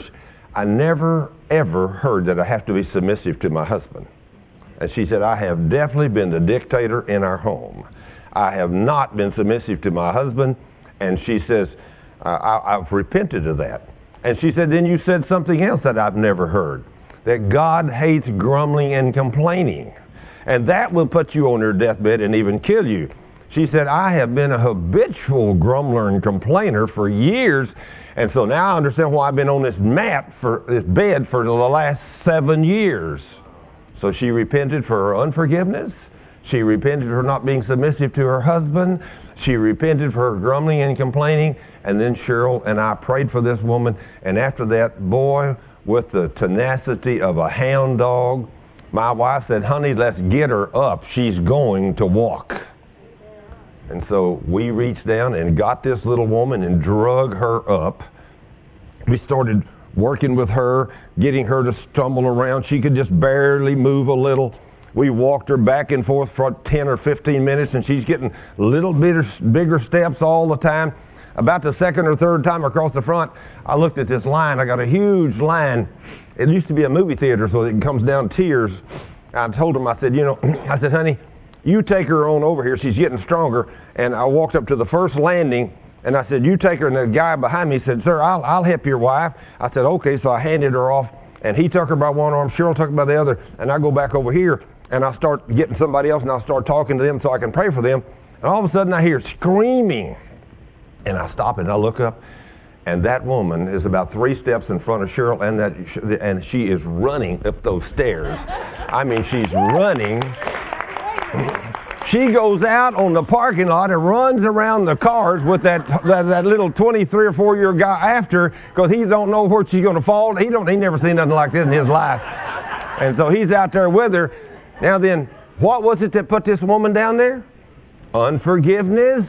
I never, ever heard that I have to be submissive to my husband. And she said, I have definitely been the dictator in our home. I have not been submissive to my husband. And she says, uh, I, I've repented of that. And she said, then you said something else that I've never heard, that God hates grumbling and complaining. And that will put you on your deathbed and even kill you. She said, I have been a habitual grumbler and complainer for years. And so now I understand why I've been on this mat, for this bed for the last seven years. So she repented for her unforgiveness. She repented for not being submissive to her husband. She repented for her grumbling and complaining. And then Cheryl and I prayed for this woman. And after that, boy, with the tenacity of a hound dog, my wife said, honey, let's get her up. She's going to walk. And so we reached down and got this little woman and drug her up. We started working with her, getting her to stumble around. She could just barely move a little. We walked her back and forth for ten or fifteen minutes, and she's getting little bit bigger steps all the time. About the second or third time across the front, I looked at this line. I got a huge line. It used to be a movie theater, so it comes down tiers. I told him, I said, you know, I said, honey, you take her on over here. She's getting stronger. And I walked up to the first landing, and I said, you take her. And the guy behind me said, sir, I'll, I'll help your wife. I said, okay. So I handed her off, and he took her by one arm, Cheryl took her by the other, and I go back over here, and I start getting somebody else, and I start talking to them so I can pray for them. And all of a sudden I hear screaming, and I stop and I look up, and that woman is about three steps in front of Cheryl, and that, and she is running up those stairs. I mean, she's running. She goes out on the parking lot and runs around the cars with that that, that little twenty-three or four year guy after, because he don't know where she's going to fall. He don't. He never seen nothing like this in his life, and so he's out there with her. Now then, what was it that put this woman down there? Unforgiveness,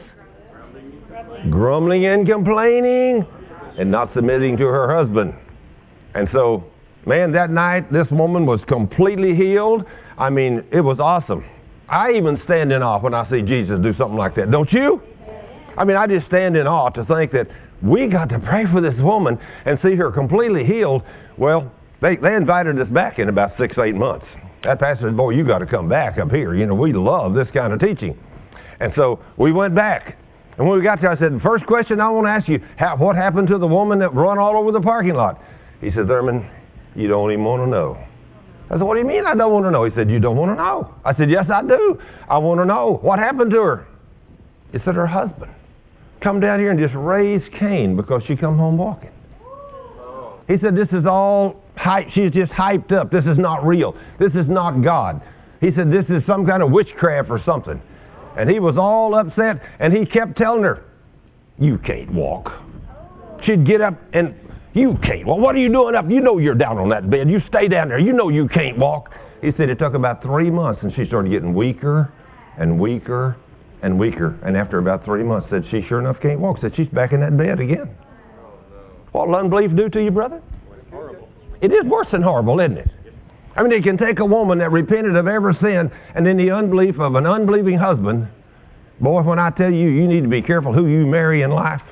grumbling and complaining, and not submitting to her husband. And so, man, that night this woman was completely healed. I mean, it was awesome. I even stand in awe when I see Jesus do something like that. Don't you? I mean, I just stand in awe to think that we got to pray for this woman and see her completely healed. Well, they, they invited us back in about six, eight months. That pastor said, boy, you got to come back up here. You know, we love this kind of teaching. And so we went back. And when we got there, I said, the first question I want to ask you, how, what happened to the woman that run all over the parking lot? He said, Thurman, you don't even want to know. I said, what do you mean I don't want to know? He said, you don't want to know. I said, yes, I do. I want to know. What happened to her? He said, her husband come down here and just raised Cain because she come home walking. He said, this is all hype. She's just hyped up. This is not real. This is not God. He said, this is some kind of witchcraft or something. And he was all upset, and he kept telling her, you can't walk. She'd get up and, you can't. Well, what are you doing up? You know you're down on that bed. You stay down there. You know you can't walk. He said it took about three months, and she started getting weaker and weaker and weaker. And after about three months, said she sure enough can't walk. Said she's back in that bed again. What will unbelief do to you, brother? Horrible. It is worse than horrible, isn't it? I mean, it can take a woman that repented of every sin, and then the unbelief of an unbelieving husband. Boy, when I tell you, you need to be careful who you marry in life.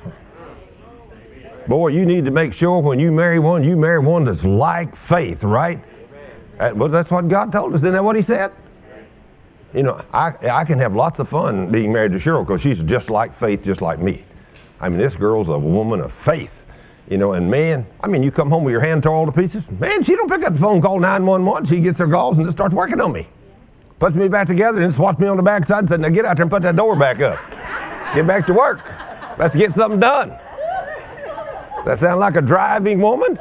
Boy, you need to make sure when you marry one, you marry one that's like faith, right? That, well, that's what God told us. Isn't that what he said? You know, I I can have lots of fun being married to Cheryl because she's just like faith, just like me. I mean, this girl's a woman of faith. You know, and man, I mean, you come home with your hand tore all to pieces. Man, she don't pick up the phone, call nine one one. She gets her galls and just starts working on me. Puts me back together and swats me on the backside and said, now get out there and put that door back up. Get back to work. Let's get something done. That sound like a driving woman?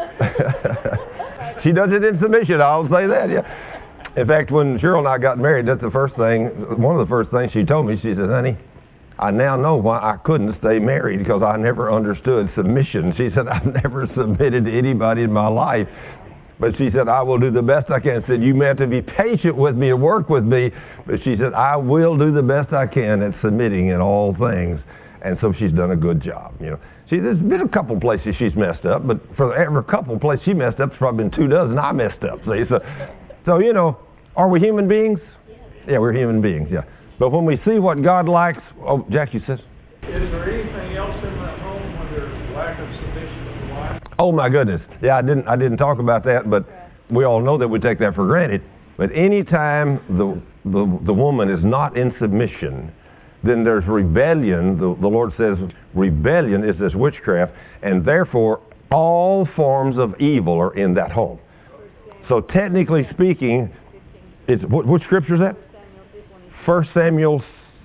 She does it in submission, I'll say that, yeah. In fact, when Cheryl and I got married, that's the first thing, one of the first things she told me, she said, honey, I now know why I couldn't stay married, because I never understood submission. She said, I've never submitted to anybody in my life. But she said, I will do the best I can. Said, you may have to be patient with me and work with me. But she said, I will do the best I can at submitting in all things. And so she's done a good job, you know. See, there's been a couple places she's messed up, but for every couple places she messed up, there's probably been two dozen I messed up. See, so, so you know, are we human beings? Yeah, we're human beings, yeah. But when we see what God likes, oh, Jackie says. Is there anything else in that home when there's lack of submission of the wife? Oh my goodness. Yeah, I didn't I didn't talk about that, but we all know that we take that for granted. But anytime the the, the woman is not in submission, then there's rebellion. The, the Lord says rebellion is this witchcraft, and therefore all forms of evil are in that home. So technically speaking, it's what, what scripture is that? First Samuel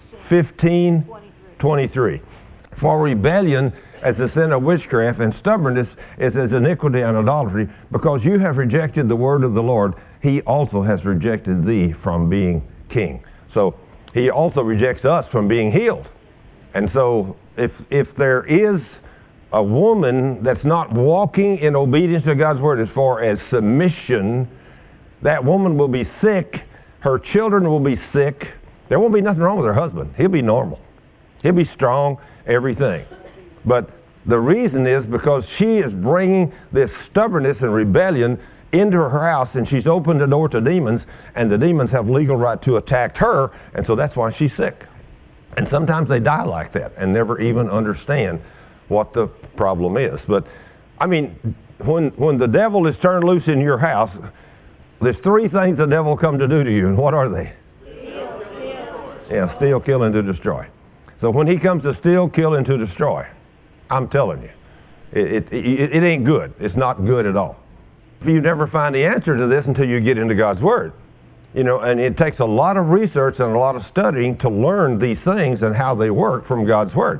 fifteen twenty-three. For rebellion as the sin of witchcraft, and stubbornness is as iniquity and idolatry. Because you have rejected the word of the Lord, he also has rejected thee from being king. So he also rejects us from being healed. And so if if there is a woman that's not walking in obedience to God's word as far as submission, that woman will be sick. Her children will be sick. There won't be nothing wrong with her husband. He'll be normal. He'll be strong, everything. But the reason is because she is bringing this stubbornness and rebellion into her house, and she's opened the door to demons, and the demons have legal right to attack her, and so that's why she's sick. And sometimes they die like that and never even understand what the problem is. But, I mean, when when the devil is turned loose in your house, there's three things the devil come to do to you, and what are they? Steal, kill. Yeah, steal, kill, and to destroy. So when he comes to steal, kill, and to destroy, I'm telling you, it, it, it, it ain't good. It's not good at all. You never find the answer to this until you get into God's Word. You know, and it takes a lot of research and a lot of studying to learn these things and how they work from God's Word.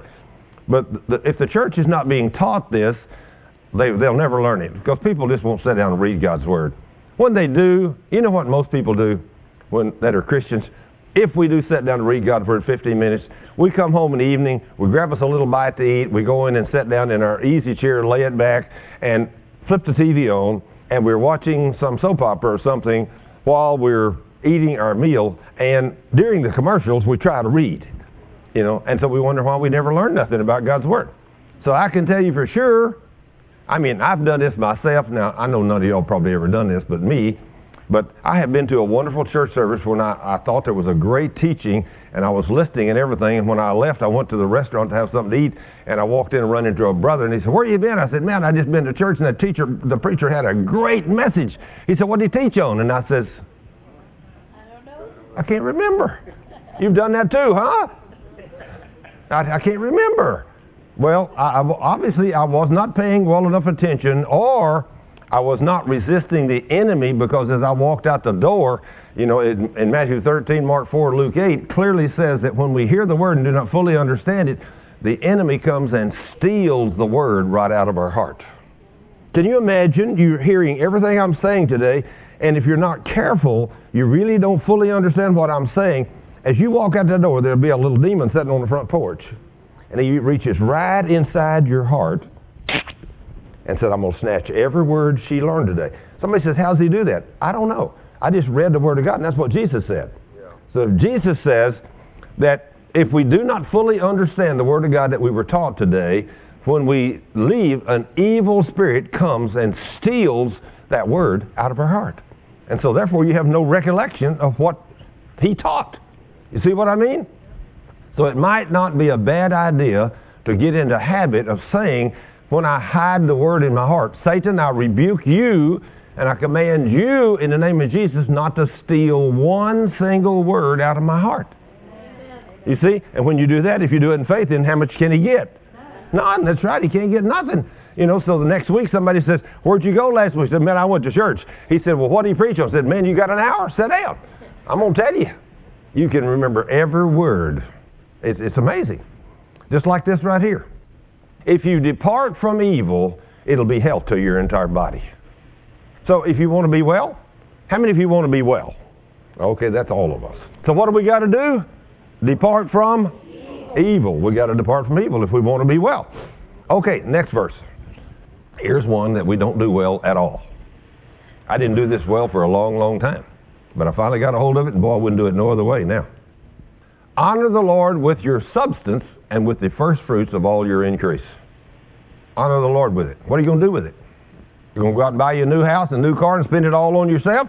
But the, if the church is not being taught this, they, they'll never learn it, because people just won't sit down and read God's Word. When they do, you know what most people do when that are Christians? If we do sit down to read God's Word fifteen minutes, we come home in the evening, we grab us a little bite to eat, we go in and sit down in our easy chair, lay it back, and flip the T V on, and we're watching some soap opera or something while we're eating our meal, and during the commercials we try to read, you know, and so we wonder why we never learn nothing about God's Word. So I can tell you for sure, I mean, I've done this myself. Now, I know none of y'all probably ever done this but me, but I have been to a wonderful church service when I, I thought there was a great teaching, and I was listening and everything, and when I left, I went to the restaurant to have something to eat, and I walked in and run into a brother, and he said, "Where you been?" I said, "Man, I just been to church, and the teacher, the preacher had a great message." He said, "What did he teach on?" And I says, "I don't know. I can't remember." You've done that too, huh? I, I can't remember. Well, I, I, obviously I was not paying well enough attention, or I was not resisting the enemy, because as I walked out the door, you know, in, in Matthew thirteen, Mark four, Luke eight, clearly says that when we hear the word and do not fully understand it, the enemy comes and steals the word right out of our heart. Can you imagine you're hearing everything I'm saying today, and if you're not careful, you really don't fully understand what I'm saying. As you walk out the door, there'll be a little demon sitting on the front porch, and he reaches right inside your heart and said, "I'm going to snatch every word she learned today." Somebody says, "How does he do that?" I don't know. I just read the Word of God, and that's what Jesus said. Yeah. So if Jesus says that if we do not fully understand the Word of God that we were taught today, when we leave, an evil spirit comes and steals that Word out of our heart. And so therefore you have no recollection of what he taught. You see what I mean? So it might not be a bad idea to get into a habit of saying, when I hide the word in my heart, "Satan, I rebuke you, and I command you in the name of Jesus not to steal one single word out of my heart." Amen. You see? And when you do that, if you do it in faith, then how much can he get? None. That's right. He can't get nothing. You know, so the next week somebody says, "Where'd you go last week?" I said, "Man, I went to church." He said, "Well, what did he preach on?" I said, "Man, you got an hour? Sit down. I'm going to tell you." You can remember every word. It's, it's amazing. Just like this right here. If you depart from evil, it'll be health to your entire body. So if you want to be well, how many of you want to be well? Okay, that's all of us. So what do we got to do? Depart from evil. evil. We got to depart from evil if we want to be well. Okay, next verse. Here's one that we don't do well at all. I didn't do this well for a long, long time, but I finally got a hold of it, and boy, I wouldn't do it no other way now. Honor the Lord with your substance and with the first fruits of all your increase. Honor the Lord with it. What are you going to do with it? You're going to go out and buy you a new house, a new car, and spend it all on yourself?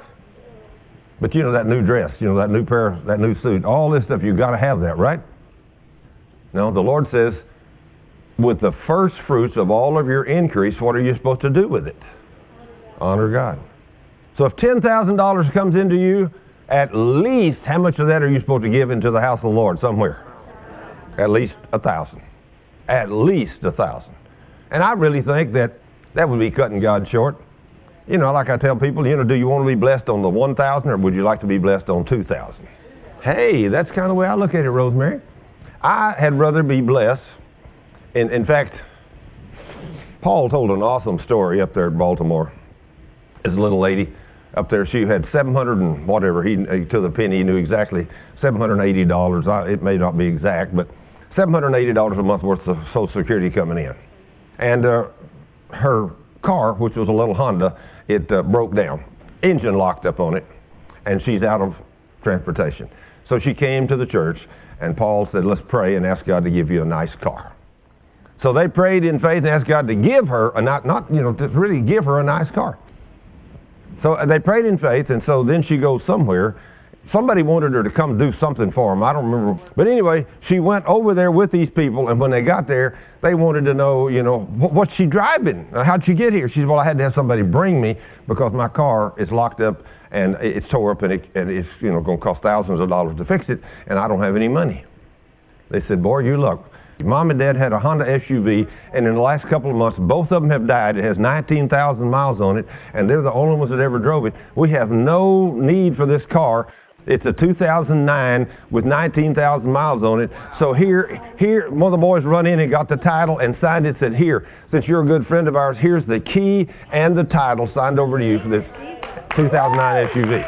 But you know, that new dress, you know, that new pair, that new suit, all this stuff, you've got to have that, right? No, the Lord says, with the first fruits of all of your increase, what are you supposed to do with it? Honor God. So if ten thousand dollars comes into you, at least how much of that are you supposed to give into the house of the Lord somewhere? At least a thousand. At least a thousand. And I really think that that would be cutting God short. You know, like I tell people, you know, do you want to be blessed on the one thousand or would you like to be blessed on two thousand? Hey, that's kind of the way I look at it, Rosemary. I had rather be blessed. In, in fact, Paul told an awesome story up there at Baltimore. There's a little lady up there. She had seven hundred and whatever, he to the penny, he knew exactly, seven hundred eighty dollars. I, it may not be exact, but seven hundred eighty dollars a month worth of Social Security coming in. And uh, her car, which was a little Honda, it uh, broke down. Engine locked up on it, and she's out of transportation. So she came to the church, and Paul said, let's pray and ask God to give you a nice car. So they prayed in faith and asked God to give her, a not, not you know, to really give her a nice car. So they prayed in faith, and so then she goes somewhere. Somebody wanted her to come do something for them. I don't remember. But anyway, she went over there with these people, and when they got there, they wanted to know, you know, what, what's she driving? How'd she get here? She said, well, I had to have somebody bring me because my car is locked up, and it's tore up, and, it, and it's, you know, going to cost thousands of dollars to fix it, and I don't have any money. They said, boy, you look. Mom and Dad had a Honda S U V, and in the last couple of months, both of them have died. It has nineteen thousand miles on it, and they're the only ones that ever drove it. We have no need for this car. It's a two thousand nine with nineteen thousand miles on it. So here, here, one of the boys run in and got the title and signed it, said, here, since you're a good friend of ours, here's the key and the title signed over to you for this two thousand nine S U V.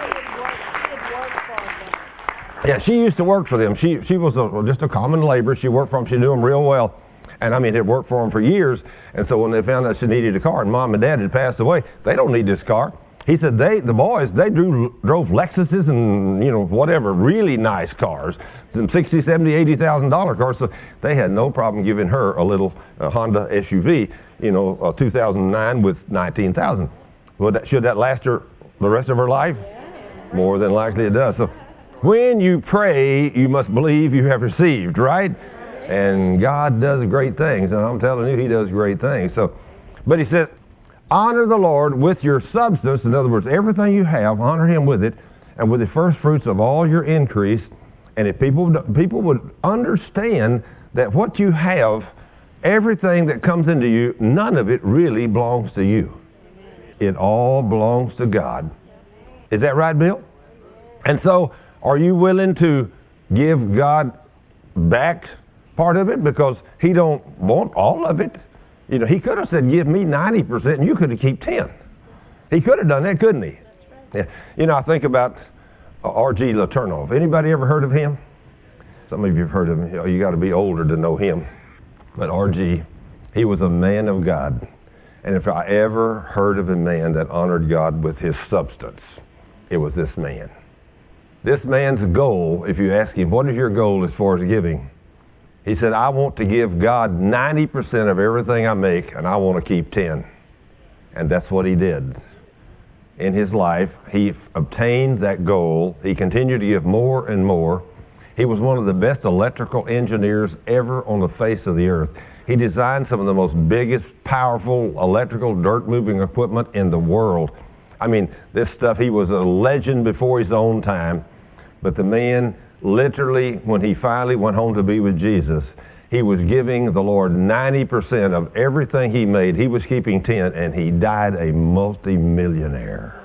Yeah, she used to work for them. She she was a, just a common laborer. She worked for them. She knew them real well. And I mean, had worked for them for years. And so when they found out she needed a car and Mom and Dad had passed away, they don't need this car. He said they, the boys, they drew, drove Lexuses and, you know, whatever, really nice cars, some sixty, seventy, eighty thousand dollar cars. So they had no problem giving her a little uh, Honda S U V, you know, a two thousand nine with nineteen thousand. Well, that, should that last her the rest of her life? More than likely it does. So when you pray, you must believe you have received, right? And God does great things, and I'm telling you, He does great things. So, but He said, honor the Lord with your substance. In other words, everything you have, honor Him with it, and with the first fruits of all your increase. And if people people would understand that what you have, everything that comes into you, none of it really belongs to you. It all belongs to God. Is that right, Bill? And so, are you willing to give God back part of it? Because He don't want all of it. You know, He could have said, give me ninety percent, and you could have kept ten. He could have done that, couldn't He? Yeah. You know, I think about R G Letourneau. Anybody ever heard of him? Some of you have heard of him. You know, you got to be older to know him. But R G, he was a man of God. And if I ever heard of a man that honored God with his substance, it was this man. This man's goal, if you ask him, what is your goal as far as giving? He said, I want to give God ninety percent of everything I make, and I want to keep ten. And that's what he did. In his life, he obtained that goal. He continued to give more and more. He was one of the best electrical engineers ever on the face of the earth. He designed some of the most biggest, powerful electrical dirt-moving equipment in the world. I mean, this stuff, he was a legend before his own time. But the man, literally, when he finally went home to be with Jesus, he was giving the Lord ninety percent of everything he made. He was keeping ten, and he died a multi-millionaire.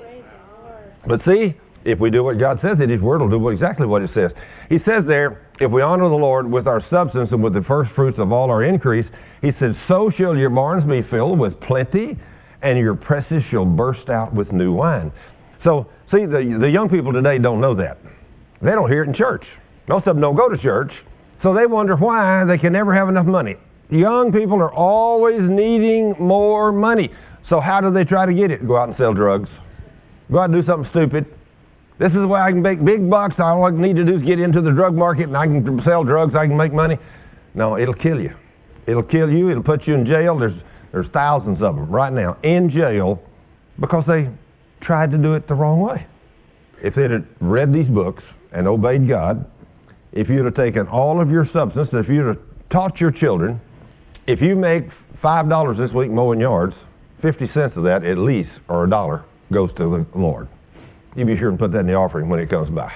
But see, if we do what God says in His Word, will do exactly what it says. He says there, if we honor the Lord with our substance and with the first fruits of all our increase, He said, so shall your barns be filled with plenty, and your presses shall burst out with new wine. So, see, the, the young people today don't know that. They don't hear it in church. Most of them don't go to church, so they wonder why they can never have enough money. Young people are always needing more money. So how do they try to get it? Go out and sell drugs. Go out and do something stupid. This is the way I can make big bucks. All I need to do is get into the drug market and I can sell drugs. I can make money. No, it'll kill you. It'll kill you. It'll put you in jail. There's there's thousands of them right now in jail because they tried to do it the wrong way. If they'd have read these books and obeyed God, if you'd have taken all of your substance, if you'd have taught your children If you make five dollars this week mowing yards, fifty cents of that at least, or a dollar, goes to the Lord. You be sure and put that in the offering when it comes by.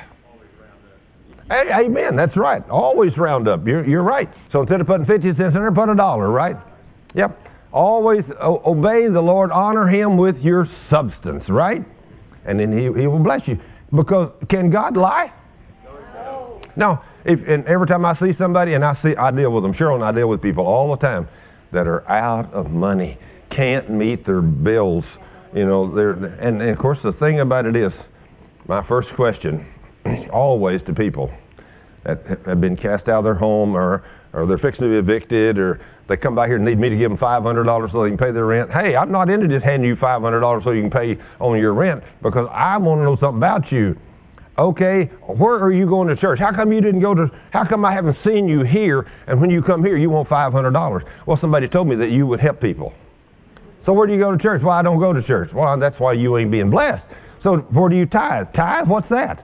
Hey, amen, that's right. Always round up. You're, you're right. So instead of putting fifty cents in there, put a dollar, right? Yep. Always o- obey the Lord. Honor Him with your substance, right? And then He, he will bless you. Because can God lie? No. No. If, and every time I see somebody, and I see, I deal with them. Cheryl and I deal with people all the time that are out of money, can't meet their bills. You know, they're, and, and of course the thing about it is, my first question always to people that have been cast out of their home, or, or they're fixing to be evicted, or they come by here and need me to give them five hundred dollars so they can pay their rent. Hey, I'm not into just handing you five hundred dollars so you can pay on your rent, because I want to know something about you. Okay, where are you going to church? How come you didn't go to, how come I haven't seen you here, and when you come here you want five hundred dollars? Well, somebody told me that you would help people. So where do you go to church? Well, I don't go to church. Well, that's why you ain't being blessed. So where do you tithe? Tithe? What's that?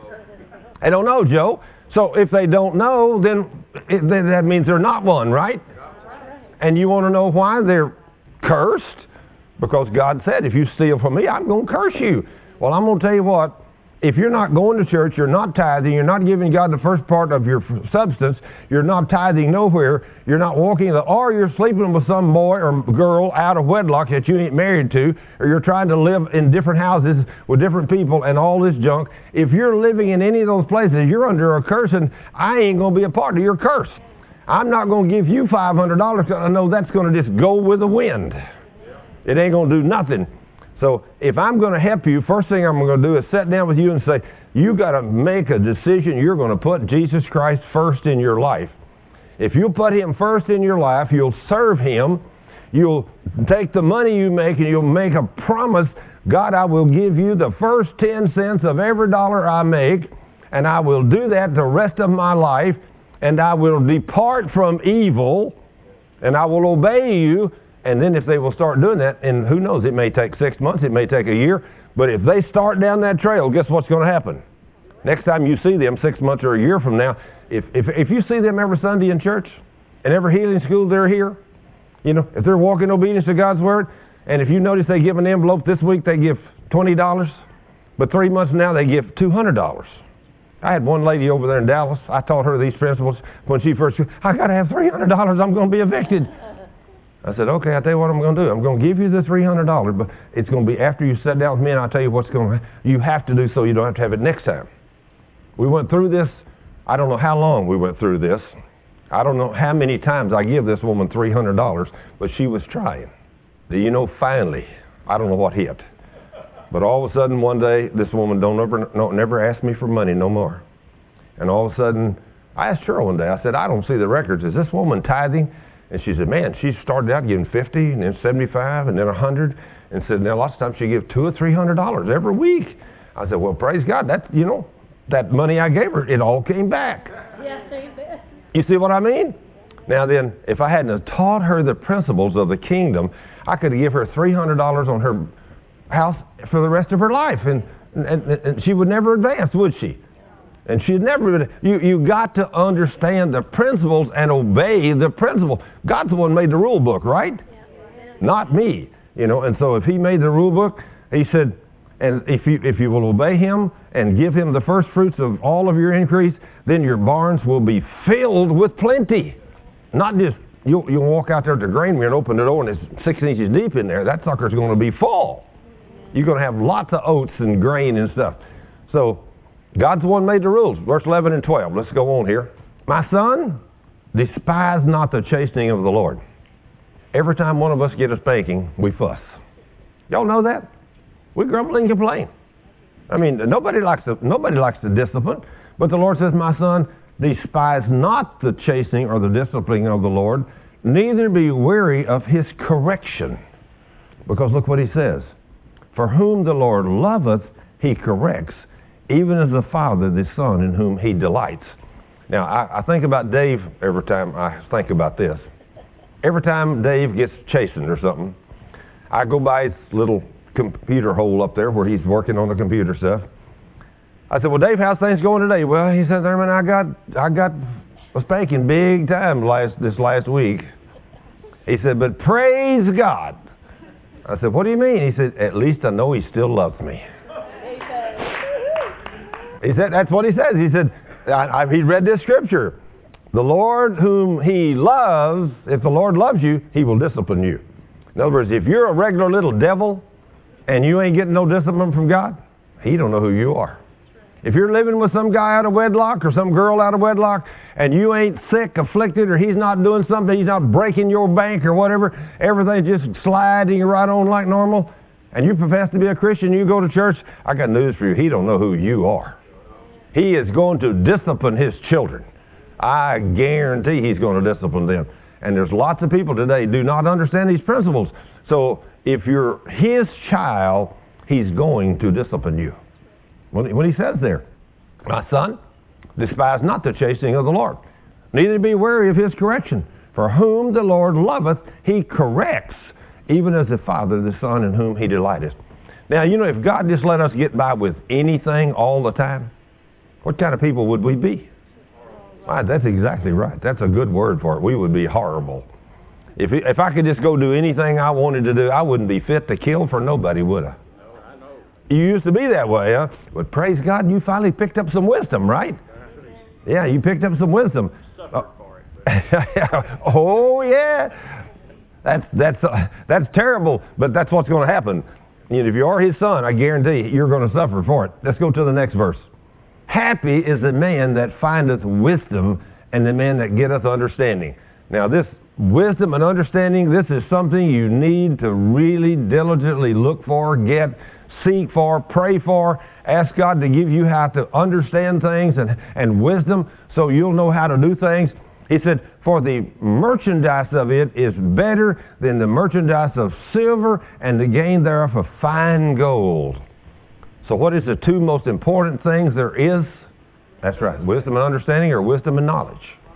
I don't know, Joe. So if they don't know, then, it, then that means they're not one, right? And you want to know why they're cursed? Because God said, if you steal from me, I'm going to curse you. Well, I'm going to tell you what. If you're not going to church, you're not tithing, you're not giving God the first part of your substance, you're not tithing nowhere, you're not walking, the, or you're sleeping with some boy or girl out of wedlock that you ain't married to, or you're trying to live in different houses with different people and all this junk. If you're living in any of those places, you're under a curse, and I ain't going to be a part of your curse. I'm not going to give you five hundred dollars because I know that's going to just go with the wind. It ain't going to do nothing. So if I'm going to help you, first thing I'm going to do is sit down with you and say, you got to make a decision. You're going to put Jesus Christ first in your life. If you put Him first in your life, you'll serve Him. You'll take the money you make and you'll make a promise. God, I will give you the first ten cents of every dollar I make, and I will do that the rest of my life, and I will depart from evil, and I will obey you. And then if they will start doing that, and who knows, it may take six months, it may take a year, but if they start down that trail, guess what's going to happen? Next time you see them, six months or a year from now, if, if, if you see them every Sunday in church, and every healing school they're here, you know, if they're walking in obedience to God's Word, and if you notice they give an envelope this week, they give twenty dollars, but three months from now they give two hundred dollars. I had one lady over there in Dallas, I taught her these principles when she first, I got to have three hundred dollars, I'm going to be evicted. I said, okay, I'll tell you what I'm going to do. I'm going to give you the three hundred dollars, but it's going to be after you sit down with me, and I'll tell you what's going to, you have to do so you don't have to have it next time. We went through this, I don't know how long we went through this. I don't know how many times I give this woman three hundred dollars, but she was trying. Do you know, finally, I don't know what hit. But all of a sudden one day, this woman don't ever, no, never ask me for money no more. And all of a sudden, I asked her one day, I said, I don't see the records. Is this woman tithing? And she said, man, she started out giving fifty, and then seventy-five, and then a hundred, and said, now lots of times she gives two or three hundred dollars every week. I said, well, praise God, that, you know, that money I gave her, it all came back. Yes, amen. You see what I mean? Now then, if I hadn't have taught her the principles of the kingdom, I could give her three hundred dollars on her house for the rest of her life, and, and, and she would never advance, would she? And she'd never, you, you got to understand the principles and obey the principle. God's the one who made the rule book, right? Yeah. Not me. You know, and so if He made the rule book, He said, and if you, if you will obey Him and give Him the first fruits of all of your increase, then your barns will be filled with plenty. Not just, you'll, you'll walk out there at the grain mill and open the door and it's six inches deep in there. That sucker's going to be full. You're going to have lots of oats and grain and stuff. So, God's the one who made the rules. Verse eleven and twelve. Let's go on here. My son, despise not the chastening of the Lord. Every time one of us get a spanking, we fuss. Y'all know that? We grumble and complain. I mean, nobody likes to, nobody likes the discipline. But the Lord says, my son, despise not the chastening or the disciplining of the Lord, neither be weary of His correction. Because look what He says. For whom the Lord loveth, He corrects, even as the Father the Son in whom He delights. Now, I, I think about Dave every time I think about this. Every time Dave gets chastened or something, I go by his little computer hole up there where he's working on the computer stuff. I said, well, Dave, how's things going today? Well, he said, Thurman, I got, I got a spanking big time last this last week. He said, but praise God. I said, what do you mean? He said, at least I know he still loves me. He said, that's what he says. He said, I, I, he read this scripture. The Lord whom he loves, if the Lord loves you, he will discipline you. In other words, if you're a regular little devil and you ain't getting no discipline from God, he don't know who you are. If you're living with some guy out of wedlock or some girl out of wedlock and you ain't sick, afflicted, or he's not doing something, he's not breaking your bank or whatever, everything's just sliding right on like normal, and you profess to be a Christian, you go to church, I got news for you. He don't know who you are. He is going to discipline his children. I guarantee he's going to discipline them. And there's lots of people today do not understand these principles. So if you're his child, he's going to discipline you. When he says there, my son, despise not the chastening of the Lord, neither be weary of his correction. For whom the Lord loveth, he corrects, even as the Father the Son in whom he delighteth. Now, you know, if God just let us get by with anything all the time, what kind of people would we be? Right, that's exactly right. That's a good word for it. We would be horrible. If, if I could just go do anything I wanted to do, I wouldn't be fit to kill for nobody, would I? You used to be that way, huh? But praise God, you finally picked up some wisdom, right? Yeah, you picked up some wisdom. Suffered for it. Oh, yeah. That's that's uh, that's terrible, but that's what's going to happen. And if you are his son, I guarantee you're going to suffer for it. Let's go to the next verse. Happy is the man that findeth wisdom, and the man that getteth understanding. Now, this wisdom and understanding, this is something you need to really diligently look for, get, seek for, pray for, ask God to give you how to understand things and, and wisdom so you'll know how to do things. He said, for the merchandise of it is better than the merchandise of silver, and the gain thereof of fine gold. So what is the two most important things there is? That's right, wisdom and understanding, or wisdom and knowledge.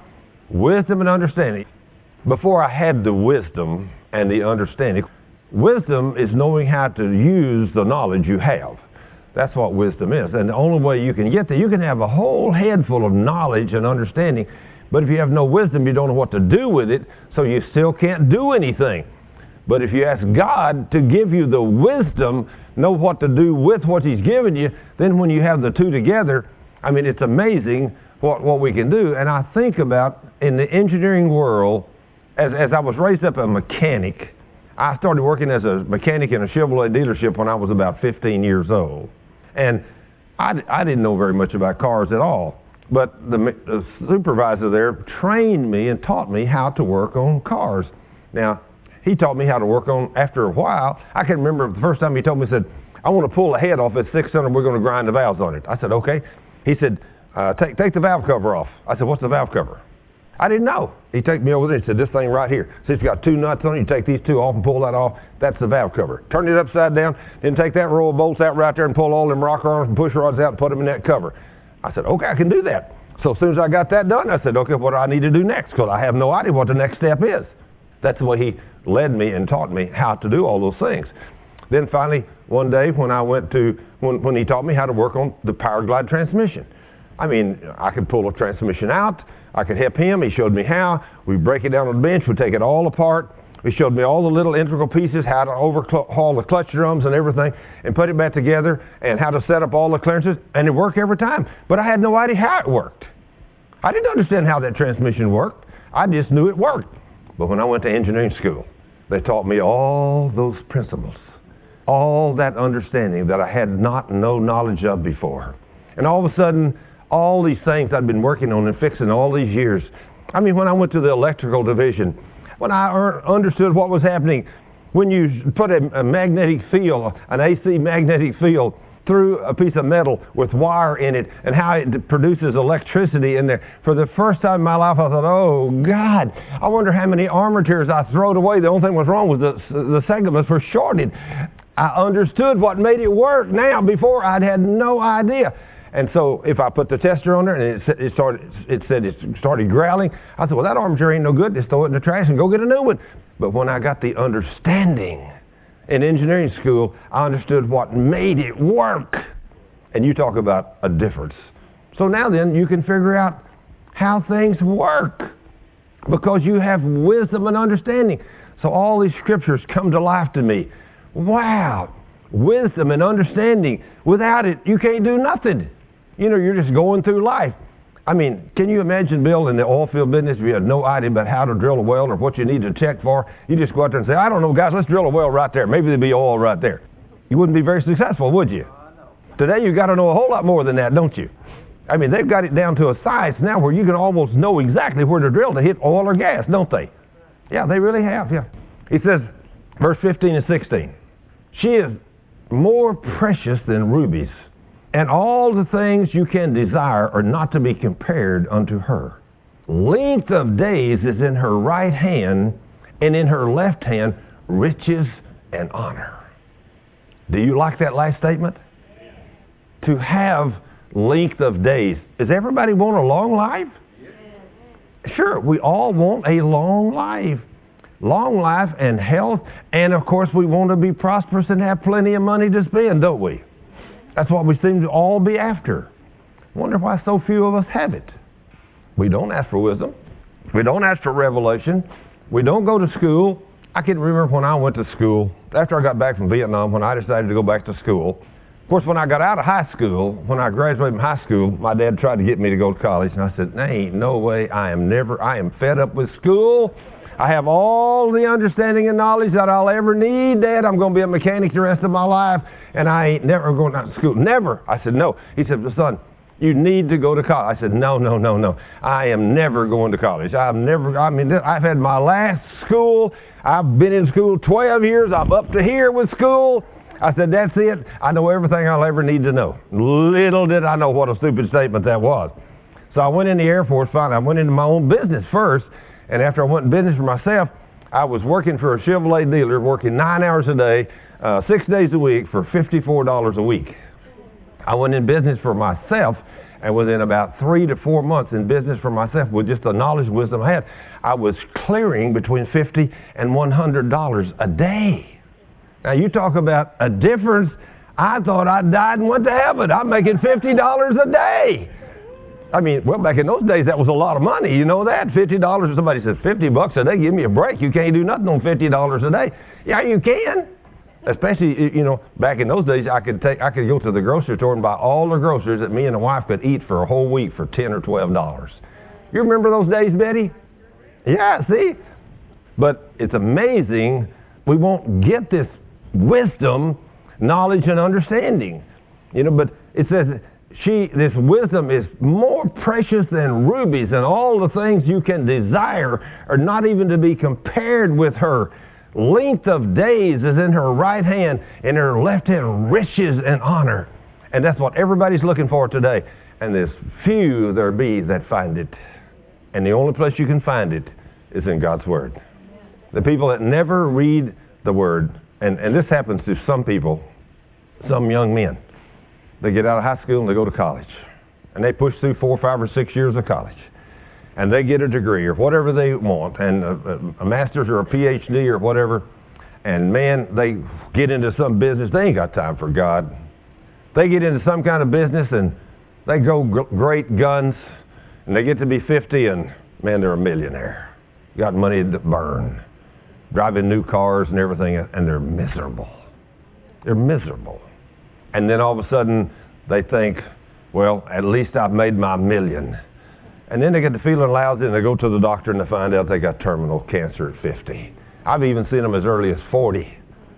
Wisdom and understanding. Before I had the wisdom and the understanding, wisdom is knowing how to use the knowledge you have. That's what wisdom is. And the only way you can get there, you can have a whole head full of knowledge and understanding, but if you have no wisdom, you don't know what to do with it, so you still can't do anything. But if you ask God to give you the wisdom, know what to do with what he's given you, then when you have the two together, I mean, it's amazing what, what we can do. And I think about in the engineering world, as, as I was raised up a mechanic, I started working as a mechanic in a Chevrolet dealership when I was about fifteen years old. And I, I didn't know very much about cars at all. But the, the supervisor there trained me and taught me how to work on cars. Now, he taught me how to work on, after a while, I can remember the first time he told me, he said, I want to pull the head off at six hundred, we're going to grind the valves on it. I said, okay. He said, uh, take, take the valve cover off. I said, what's the valve cover? I didn't know. He took me over there and said, this thing right here. So it's got two nuts on it. You take these two off and pull that off. That's the valve cover. Turn it upside down, then take that row of bolts out right there and pull all them rocker arms and push rods out and put them in that cover. I said, okay, I can do that. So as soon as I got that done, I said, okay, what do I need to do next? Because I have no idea what the next step is. That's the way he led me and taught me how to do all those things. Then finally, one day when I went to, when, when he taught me how to work on the Power Glide transmission. I mean, I could pull a transmission out. I could help him. He showed me how. We break it down on the bench. We take it all apart. He showed me all the little integral pieces, how to overhaul the clutch drums and everything, and put it back together, and how to set up all the clearances, and it worked every time. But I had no idea how it worked. I didn't understand how that transmission worked. I just knew it worked. But when I went to engineering school, they taught me all those principles, all that understanding that I had not no knowledge of before. And all of a sudden, all these things I'd been working on and fixing all these years. I mean, when I went to the electrical division, when I understood what was happening, when you put a, a magnetic field, an A C magnetic field, through a piece of metal with wire in it, and how it produces electricity in there. For the first time in my life, I thought, oh, God, I wonder how many armatures I throwed away. The only thing was wrong was the, the segments were shorted. I understood what made it work now. Before, I'd had no idea. And so if I put the tester on there and it, it, started, it said it started growling, I said, well, that armature ain't no good. Just throw it in the trash and go get a new one. But when I got the understanding in engineering school, I understood what made it work. And you talk about a difference. So now then, you can figure out how things work. because you have wisdom and understanding. So all these scriptures come to life to me. Wow, wisdom and understanding. Without it, you can't do nothing. You know, you're just going through life. I mean, can you imagine, Bill, in the oil field business, if you had no idea about how to drill a well or what you need to check for, you just go out there and say, I don't know, guys, let's drill a well right there. Maybe there'd be oil right there. You wouldn't be very successful, would you? Today, you've got to know a whole lot more than that, don't you? I mean, they've got it down to a science now where you can almost know exactly where to drill to hit oil or gas, don't they? Yeah, they really have, yeah. He says, verse fifteen and sixteen, she is more precious than rubies, and all the things you can desire are not to be compared unto her. Length of days is in her right hand, and in her left hand riches and honor. Do you like that last statement? To have length of days. Does everybody want a long life? Sure, we all want a long life. Long life and health, and of course we want to be prosperous and have plenty of money to spend, don't we? That's what we seem to all be after. Wonder why so few of us have it. We don't ask for wisdom. We don't ask for revelation. We don't go to school. I can remember when I went to school, after I got back from Vietnam, when I decided to go back to school. Of course, when I got out of high school, when I graduated from high school, my dad tried to get me to go to college, and I said, there ain't no way. I am never, I am fed up with school. I have all the understanding and knowledge that I'll ever need, Dad. I'm going to be a mechanic the rest of my life, and I ain't never going to school. Never. I said, no. He said, son, you need to go to college. I said, no, no, no, no. I am never going to college. I've never, I mean, I've had my last school. I've been in school twelve years. I'm up to here with school. I said, that's it. I know everything I'll ever need to know. Little did I know what a stupid statement that was. So I went in the Air Force finally. I went into my own business first. And after I went in business for myself, I was working for a Chevrolet dealer, working nine hours a day, uh, six days a week for fifty-four dollars a week. I went in business for myself, and within about three to four months in business for myself, with just the knowledge and wisdom I had, I was clearing between fifty and one hundred dollars a day. Now, you talk about a difference. I thought I died and went to heaven. I'm making fifty dollars a day. I mean, well, back in those days, that was a lot of money. You know that? fifty dollars. Somebody says, fifty bucks a day, give me a break. You can't do nothing on fifty dollars a day. Yeah, you can. Especially, you know, back in those days, I could take, I could go to the grocery store and buy all the groceries that me and the wife could eat for a whole week for ten or twelve dollars. You remember those days, Betty? Yeah, see? But it's amazing we won't get this wisdom, knowledge, and understanding. You know, but it says, She, this wisdom is more precious than rubies, and all the things you can desire are not even to be compared with her. Length of days is in her right hand, and in her left hand riches and honor. And that's what everybody's looking for today. And there's few there be that find it. And the only place you can find it is in God's Word. The people that never read the Word, and, and this happens to some people, some young men. They get out of high school and they go to college. And they push through four, five, or six years of college. And they get a degree or whatever they want, and a, a master's or a P H D or whatever. And man, they get into some business. They ain't got time for God. They get into some kind of business and they go gr- great guns. And they get to be fifty and man, they're a millionaire. Got money to burn. Driving new cars and everything, and they're miserable. They're miserable. And then all of a sudden, they think, well, at least I've made my million. And then they get to feeling lousy, and they go to the doctor, and they find out they got terminal cancer at fifty. I've even seen them as early as forty.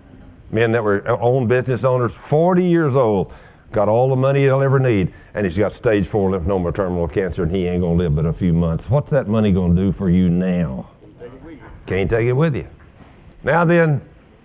Men that were own business owners, forty years old, got all the money he'll ever need, and he's got stage four lymphoma terminal cancer, and he ain't going to live but a few months. What's that money going to do for you now? Can't take it with you. Now then,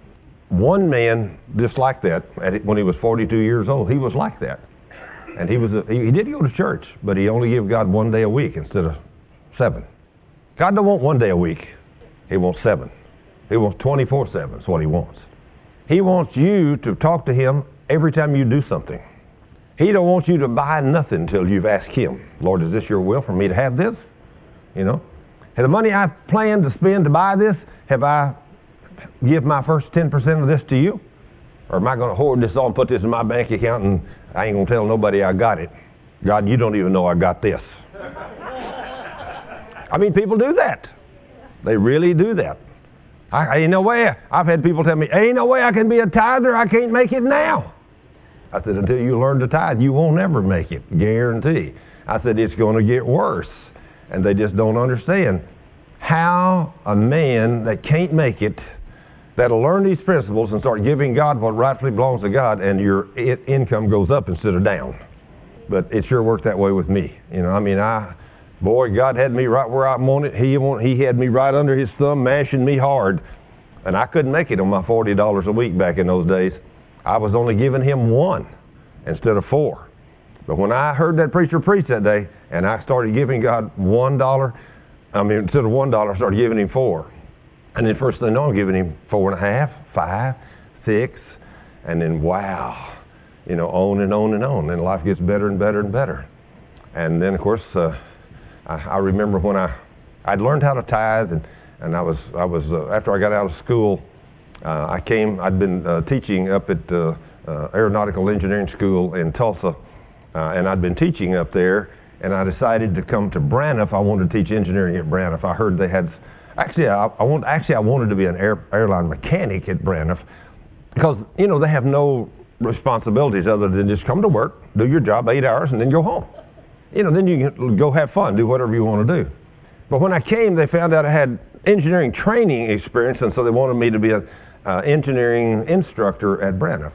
one man, just like that, at, when he was forty-two years old, he was like that. And he was a, he, he did go to church, but he only gave God one day a week instead of seven. God don't want one day a week. He wants seven. He wants twenty-four seven is what he wants. He wants you to talk to him every time you do something. He don't want you to buy nothing until you've asked him, Lord, is this your will for me to have this? You know? And the money I planned to spend to buy this, have I give my first ten percent of this to you? Or am I going to hoard this all and put this in my bank account and I ain't going to tell nobody I got it? God, you don't even know I got this. I mean, people do that. They really do that. I, ain't no way. I've had people tell me, ain't no way I can be a tither. I can't make it now. I said, until you learn to tithe, you won't ever make it. Guarantee. I said, it's going to get worse. And they just don't understand how a man that can't make it, that'll learn these principles and start giving God what rightfully belongs to God, and your I- income goes up instead of down. But it sure worked that way with me. You know, I mean, I, boy, God had me right where I wanted. He want, He had me right under His thumb, mashing me hard. And I couldn't make it on my forty dollars a week back in those days. I was only giving Him one instead of four. But when I heard that preacher preach that day, and I started giving God one dollar, I mean, instead of one dollar, I started giving Him four. And then first thing I know, I'm giving Him four and a half, five, six, and then wow, you know, on and on and on. And life gets better and better and better. And then, of course, uh, I, I remember when I, I'd learned how to tithe, and, and I was, I was uh, after I got out of school, uh, I came, I'd been uh, teaching up at uh, uh, Aeronautical Engineering School in Tulsa, uh, and I'd been teaching up there, and I decided to come to Braniff. I wanted to teach engineering at Braniff. I heard they had, actually, I, I, want, actually, I wanted to be an air, airline mechanic at Braniff, because, you know, they have no responsibilities other than just come to work, do your job eight hours, and then go home. You know, then you can go have fun, do whatever you want to do. But when I came, they found out I had engineering training experience, and so they wanted me to be an uh, engineering instructor at Braniff.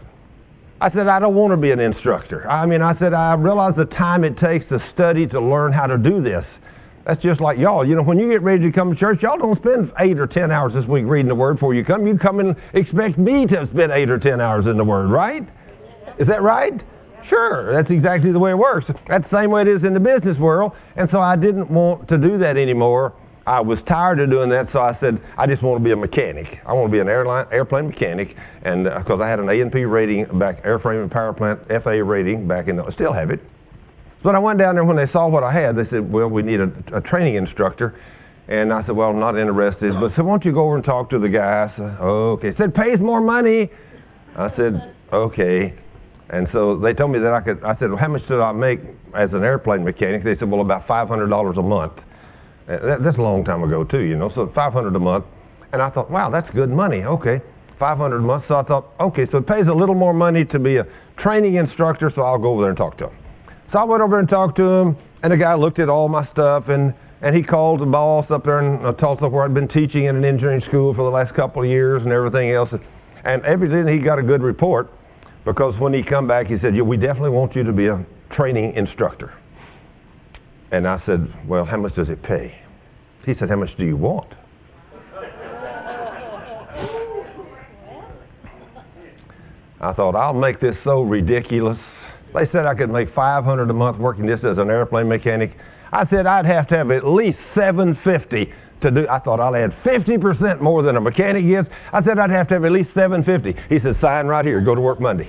I said, I don't want to be an instructor. I mean, I said, I realize the time it takes to study to learn how to do this. That's just like y'all. You know, when you get ready to come to church, y'all don't spend eight or ten hours this week reading the Word before you come. You come and expect me to spend eight or ten hours in the Word, right? Is that right? Sure, that's exactly the way it works. That's the same way it is in the business world. And so I didn't want to do that anymore. I was tired of doing that, so I said, I just want to be a mechanic. I want to be an airline, airplane mechanic, and because uh, I had an A and P rating back, airframe and power plant F A rating back in the, I still have it. So when I went down there, when they saw what I had, they said, well, we need a, a training instructor. And I said, well, I'm not interested, but so why don't you go over and talk to the guy? I said, okay. He said, pays more money. I said, okay. And so they told me that I could, I said, well, how much did I make as an airplane mechanic? They said, well, about five hundred dollars a month. That, that's a long time ago, too, you know, so five hundred dollars a month. And I thought, wow, that's good money. Okay, five hundred dollars a month. So I thought, okay, so it pays a little more money to be a training instructor, so I'll go over there and talk to him. So I went over and talked to him, and the guy looked at all my stuff, and, and he called the boss up there in uh, Tulsa, where I'd been teaching in an engineering school for the last couple of years and everything else. And everything, he got a good report, because when he come back, he said, yeah, we definitely want you to be a training instructor. And I said, well, how much does it pay? He said, how much do you want? I thought, I'll make this so ridiculous. They said I could make five hundred dollars a month working this as an airplane mechanic. I said I'd have to have at least seven hundred fifty dollars to do. I thought I'll add fifty percent more than a mechanic gets. I said I'd have to have at least seven hundred fifty dollars. He said, sign right here, go to work Monday.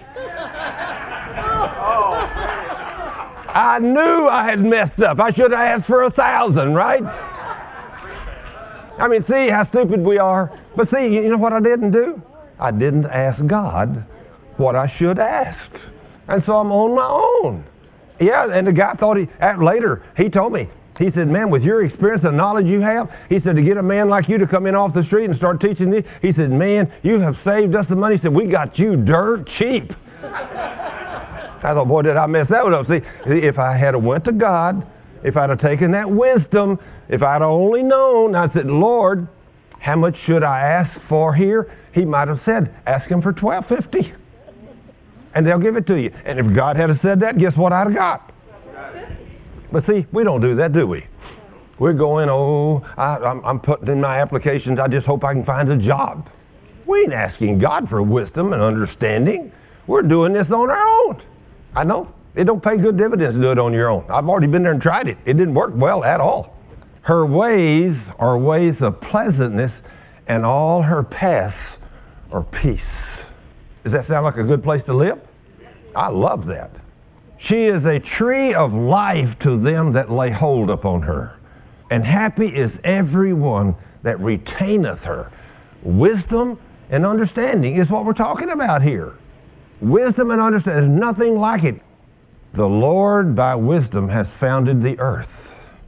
I knew I had messed up. I should have asked for a thousand, right? I mean, see how stupid we are. But see, you know what I didn't do? I didn't ask God what I should ask. And so I'm on my own. Yeah, and the guy thought he, later, he told me, he said, man, with your experience and knowledge you have, he said, to get a man like you to come in off the street and start teaching this, he said, man, you have saved us the money. He said, we got you dirt cheap. I thought, boy, did I mess that one up. See, if I had went to God, if I'd have taken that wisdom, if I'd only known, I said, Lord, how much should I ask for here? He might have said, ask him for twelve fifty. And they'll give it to you. And if God had said that, guess what I'd have got? But see, we don't do that, do we? We're going, oh, I, I'm, I'm putting in my applications, I just hope I can find a job. We ain't asking God for wisdom and understanding. We're doing this on our own. I know. It don't pay good dividends to do it on your own. I've already been there and tried it. It didn't work well at all. Her ways are ways of pleasantness, and all her paths are peace. Does that sound like a good place to live? I love that. She is a tree of life to them that lay hold upon her. And happy is everyone that retaineth her. Wisdom and understanding is what we're talking about here. Wisdom and understanding. There's nothing like it. The Lord by wisdom has founded the earth.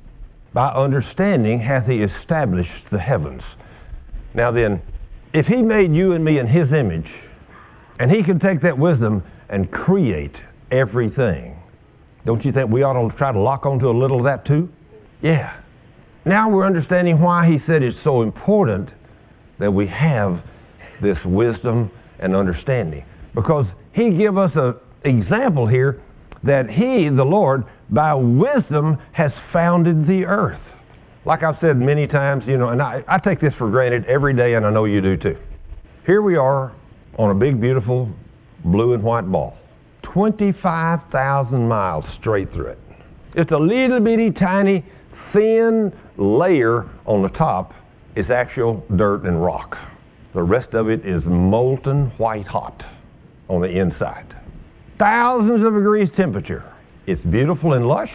by understanding hath he established the heavens. Now then, if he made you and me in his image, and he can take that wisdom and create everything, don't you think we ought to try to lock onto a little of that too? Yeah. Now we're understanding why he said it's so important that we have this wisdom and understanding. Because he give us an example here that he, the Lord, by wisdom has founded the earth. Like I've said many times, you know, and I, I take this for granted every day, and I know you do too. Here we are on a big, beautiful blue and white ball. twenty-five thousand miles straight through it. It's a little bitty, tiny, thin layer on the top is actual dirt and rock. The rest of it is molten white hot on the inside. Thousands of degrees temperature. It's beautiful and lush,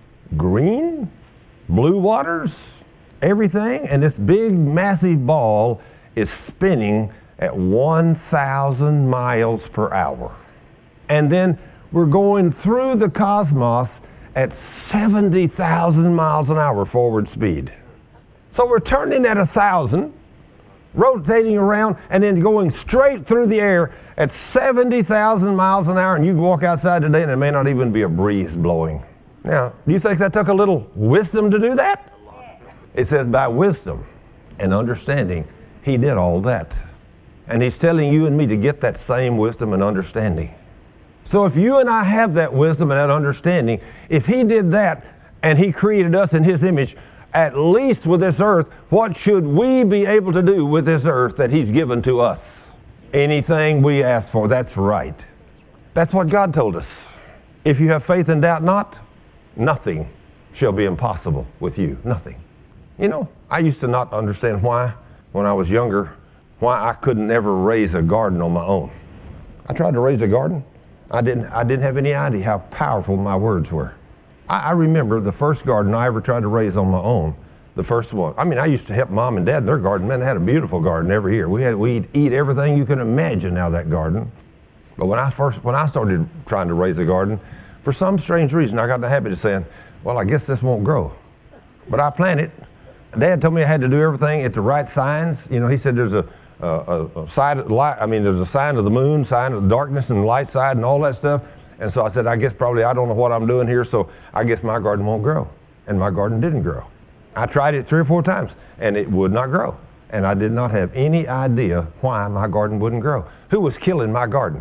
green, blue waters, everything, and this big, massive ball is spinning at one thousand miles per hour. And then we're going through the cosmos at seventy thousand miles an hour forward speed. So we're turning at a thousand, rotating around, and then going straight through the air at seventy thousand miles an hour, and you can walk outside today and there may not even be a breeze blowing. Now, do you think that took a little wisdom to do that? It says by wisdom and understanding, he did all that. And he's telling you and me to get that same wisdom and understanding. So if you and I have that wisdom and that understanding, if he did that and he created us in his image, at least with this earth, what should we be able to do with this earth that he's given to us? Anything we ask for, that's right. That's what God told us. If you have faith and doubt not, nothing shall be impossible with you. Nothing. You know, I used to not understand why, when I was younger, why I couldn't ever raise a garden on my own. I tried to raise a garden. I didn't, I didn't have any idea how powerful my words were. I, I remember the first garden I ever tried to raise on my own, the first one. I mean, I used to help Mom and Dad in their garden. Man, they had a beautiful garden every year. We had, we'd eat everything you can imagine out of that garden. But when I first, when I started trying to raise a garden, for some strange reason, I got the habit of saying, well, I guess this won't grow. But I planted. Dad told me I had to do everything at the right signs. You know, he said there's a, a, a, a side of the light, I mean, there's a sign of the moon, sign of the darkness and the light side and all that stuff. And so I said, I guess probably I don't know what I'm doing here, so I guess my garden won't grow. And my garden didn't grow. I tried it three or four times, and it would not grow. And I did not have any idea why my garden wouldn't grow. Who was killing my garden?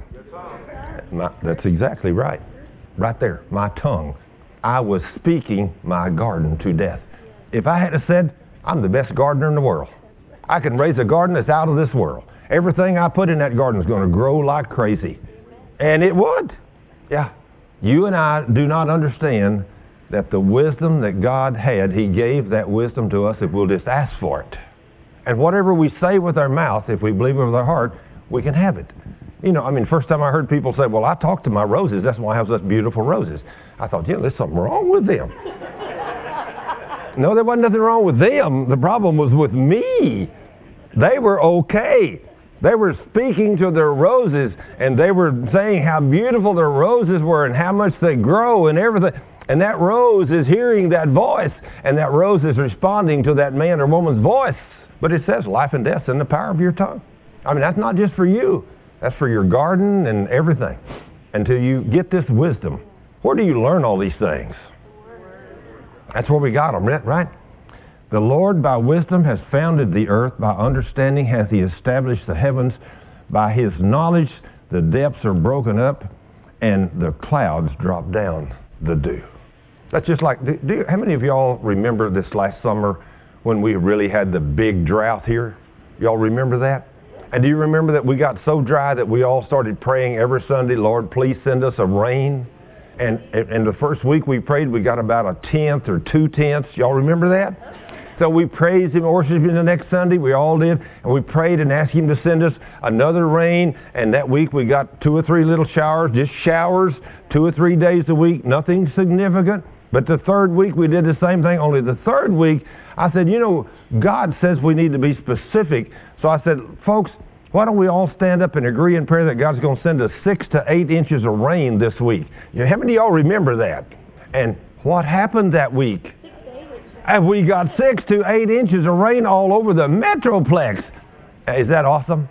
My, that's exactly right. Right there, my tongue. I was speaking my garden to death. If I had said, I'm the best gardener in the world. I can raise a garden that's out of this world. Everything I put in that garden is going to grow like crazy. And it would. Yeah. You and I do not understand that the wisdom that God had, he gave that wisdom to us if we'll just ask for it. And whatever we say with our mouth, if we believe it with our heart, we can have it. You know, I mean, first time I heard people say, well, I talk to my roses. That's why I have such beautiful roses. I thought, yeah, there's something wrong with them. No, there wasn't nothing wrong with them. The problem was with me. They were okay. They were speaking to their roses, and they were saying how beautiful their roses were and how much they grow and everything. And that rose is hearing that voice, and that rose is responding to that man or woman's voice. But it says life and death's in the power of your tongue. I mean, that's not just for you. That's for your garden and everything. Until you get this wisdom. Where do you learn all these things? That's where we got them, right? The Lord by wisdom has founded the earth. By understanding has he established the heavens. By his knowledge the depths are broken up and the clouds drop down the dew. That's just like, do, do, how many of y'all remember this last summer when we really had the big drought here? Y'all remember that? And do you remember that we got so dry that we all started praying every Sunday, Lord, please send us a rain? And in the first week we prayed, we got about a tenth or two tenths. Y'all remember that? So we praised him, worshiped him the next Sunday. We all did. And we prayed and asked him to send us another rain. And that week we got two or three little showers, just showers, two or three days a week, nothing significant. But the third week we did the same thing. Only the third week I said, you know, God says we need to be specific. So I said, folks, why don't we all stand up and agree in prayer that God's going to send us six to eight inches of rain this week? You know, how many of y'all remember that? And what happened that week? And we got six to eight inches of rain all over the Metroplex. Is that awesome?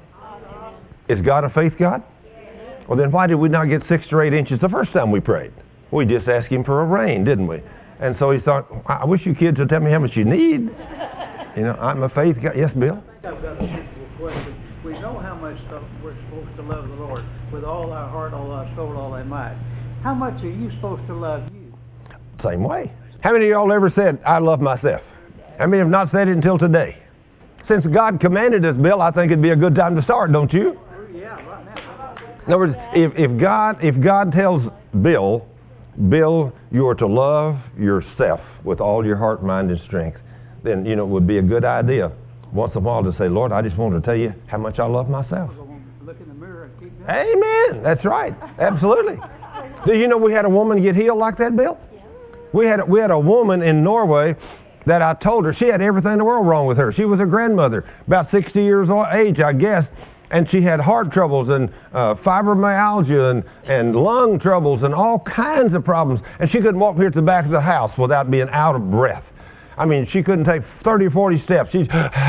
Is God a faith God? Well, then why did we not get six or eight inches the first time we prayed? We just asked him for a rain, didn't we? And so he thought, I wish you kids would tell me how much you need. You know, I'm a faith God. Yes, Bill? I've got a simple question. We know how much stuff we're supposed to love the Lord with all our heart, all our soul, all our might. How much are you supposed to love you? Same way. How many of y'all ever said, I love myself? How many have not said it until today? Since God commanded us, Bill, I think it'd be a good time to start, don't you? Oh, yeah, right now. In other words, if, if God if God tells Bill, Bill, you are to love yourself with all your heart, mind, and strength, then, you know, it would be a good idea once in a while to say, Lord, I just want to tell you how much I love myself. Look in the mirror and keep going. Amen. That's right. Absolutely. Do you know we had a woman get healed like that, Bill? We had, we had a woman in Norway that I told her she had everything in the world wrong with her. She was a grandmother, about sixty years of age, I guess, and she had heart troubles and uh, fibromyalgia and, and lung troubles and all kinds of problems. And she couldn't walk here to the back of the house without being out of breath. I mean, she couldn't take thirty or forty steps. She's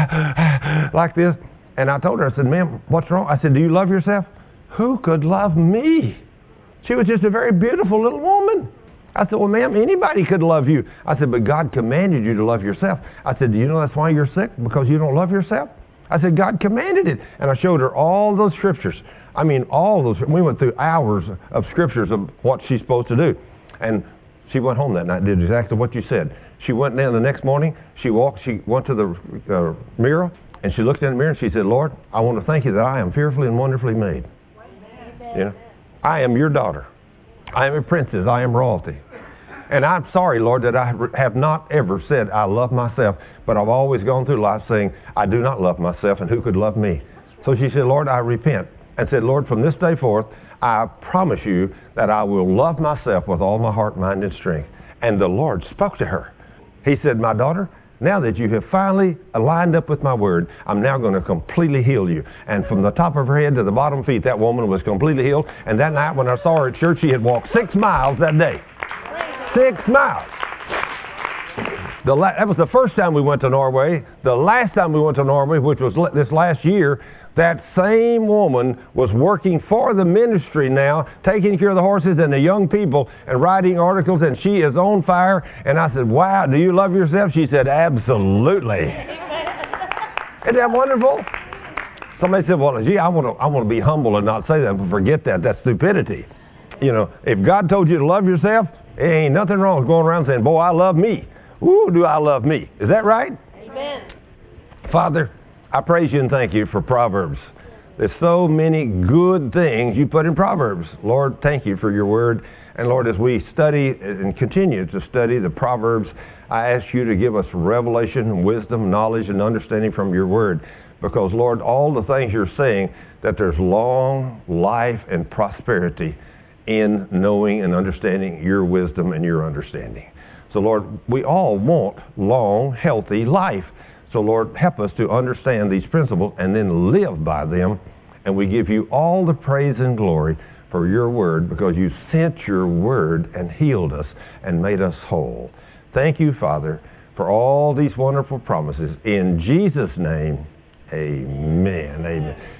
like this. And I told her, I said, ma'am, what's wrong? I said, do you love yourself? Who could love me? She was just a very beautiful little woman. I said, well, ma'am, anybody could love you. I said, but God commanded you to love yourself. I said, do you know that's why you're sick? Because you don't love yourself? I said, God commanded it. And I showed her all those scriptures. I mean, all those. We went through hours of scriptures of what she's supposed to do. And she went home that night and did exactly what you said. She went down the next morning. She walked. She went to the uh, mirror, and she looked in the mirror, and she said, Lord, I want to thank you that I am fearfully and wonderfully made. Amen. You know, I am your daughter. I am a princess. I am royalty. And I'm sorry, Lord, that I have not ever said I love myself, but I've always gone through life saying I do not love myself, and who could love me? So she said, Lord, I repent. And said, Lord, from this day forth, I promise you that I will love myself with all my heart, mind, and strength. And the Lord spoke to her. He said, my daughter, now that you have finally lined up with my word, I'm now going to completely heal you. And from the top of her head to the bottom of her feet, that woman was completely healed. And that night when I saw her at church, she had walked six miles that day. Six miles. The la- that was the first time we went to Norway. The last time we went to Norway, which was l- this last year, that same woman was working for the ministry now, taking care of the horses and the young people and writing articles, and she is on fire. And I said, wow, do you love yourself? She said, absolutely. Isn't that wonderful? Somebody said, well, gee, I want to I want to be humble and not say that, but forget that. That's stupidity. You know, if God told you to love yourself, there ain't nothing wrong with going around saying, boy, I love me. Ooh, do I love me. Is that right? Amen. Father, I praise you and thank you for Proverbs. There's so many good things you put in Proverbs. Lord, thank you for your word. And Lord, as we study and continue to study the Proverbs, I ask you to give us revelation, wisdom, knowledge, and understanding from your word. Because, Lord, all the things you're saying, that there's long life and prosperity in knowing and understanding your wisdom and your understanding. So, Lord, we all want long, healthy life. So, Lord, help us to understand these principles and then live by them. And we give you all the praise and glory for your word, because you sent your word and healed us and made us whole. Thank you, Father, for all these wonderful promises. In Jesus' name, amen. Amen.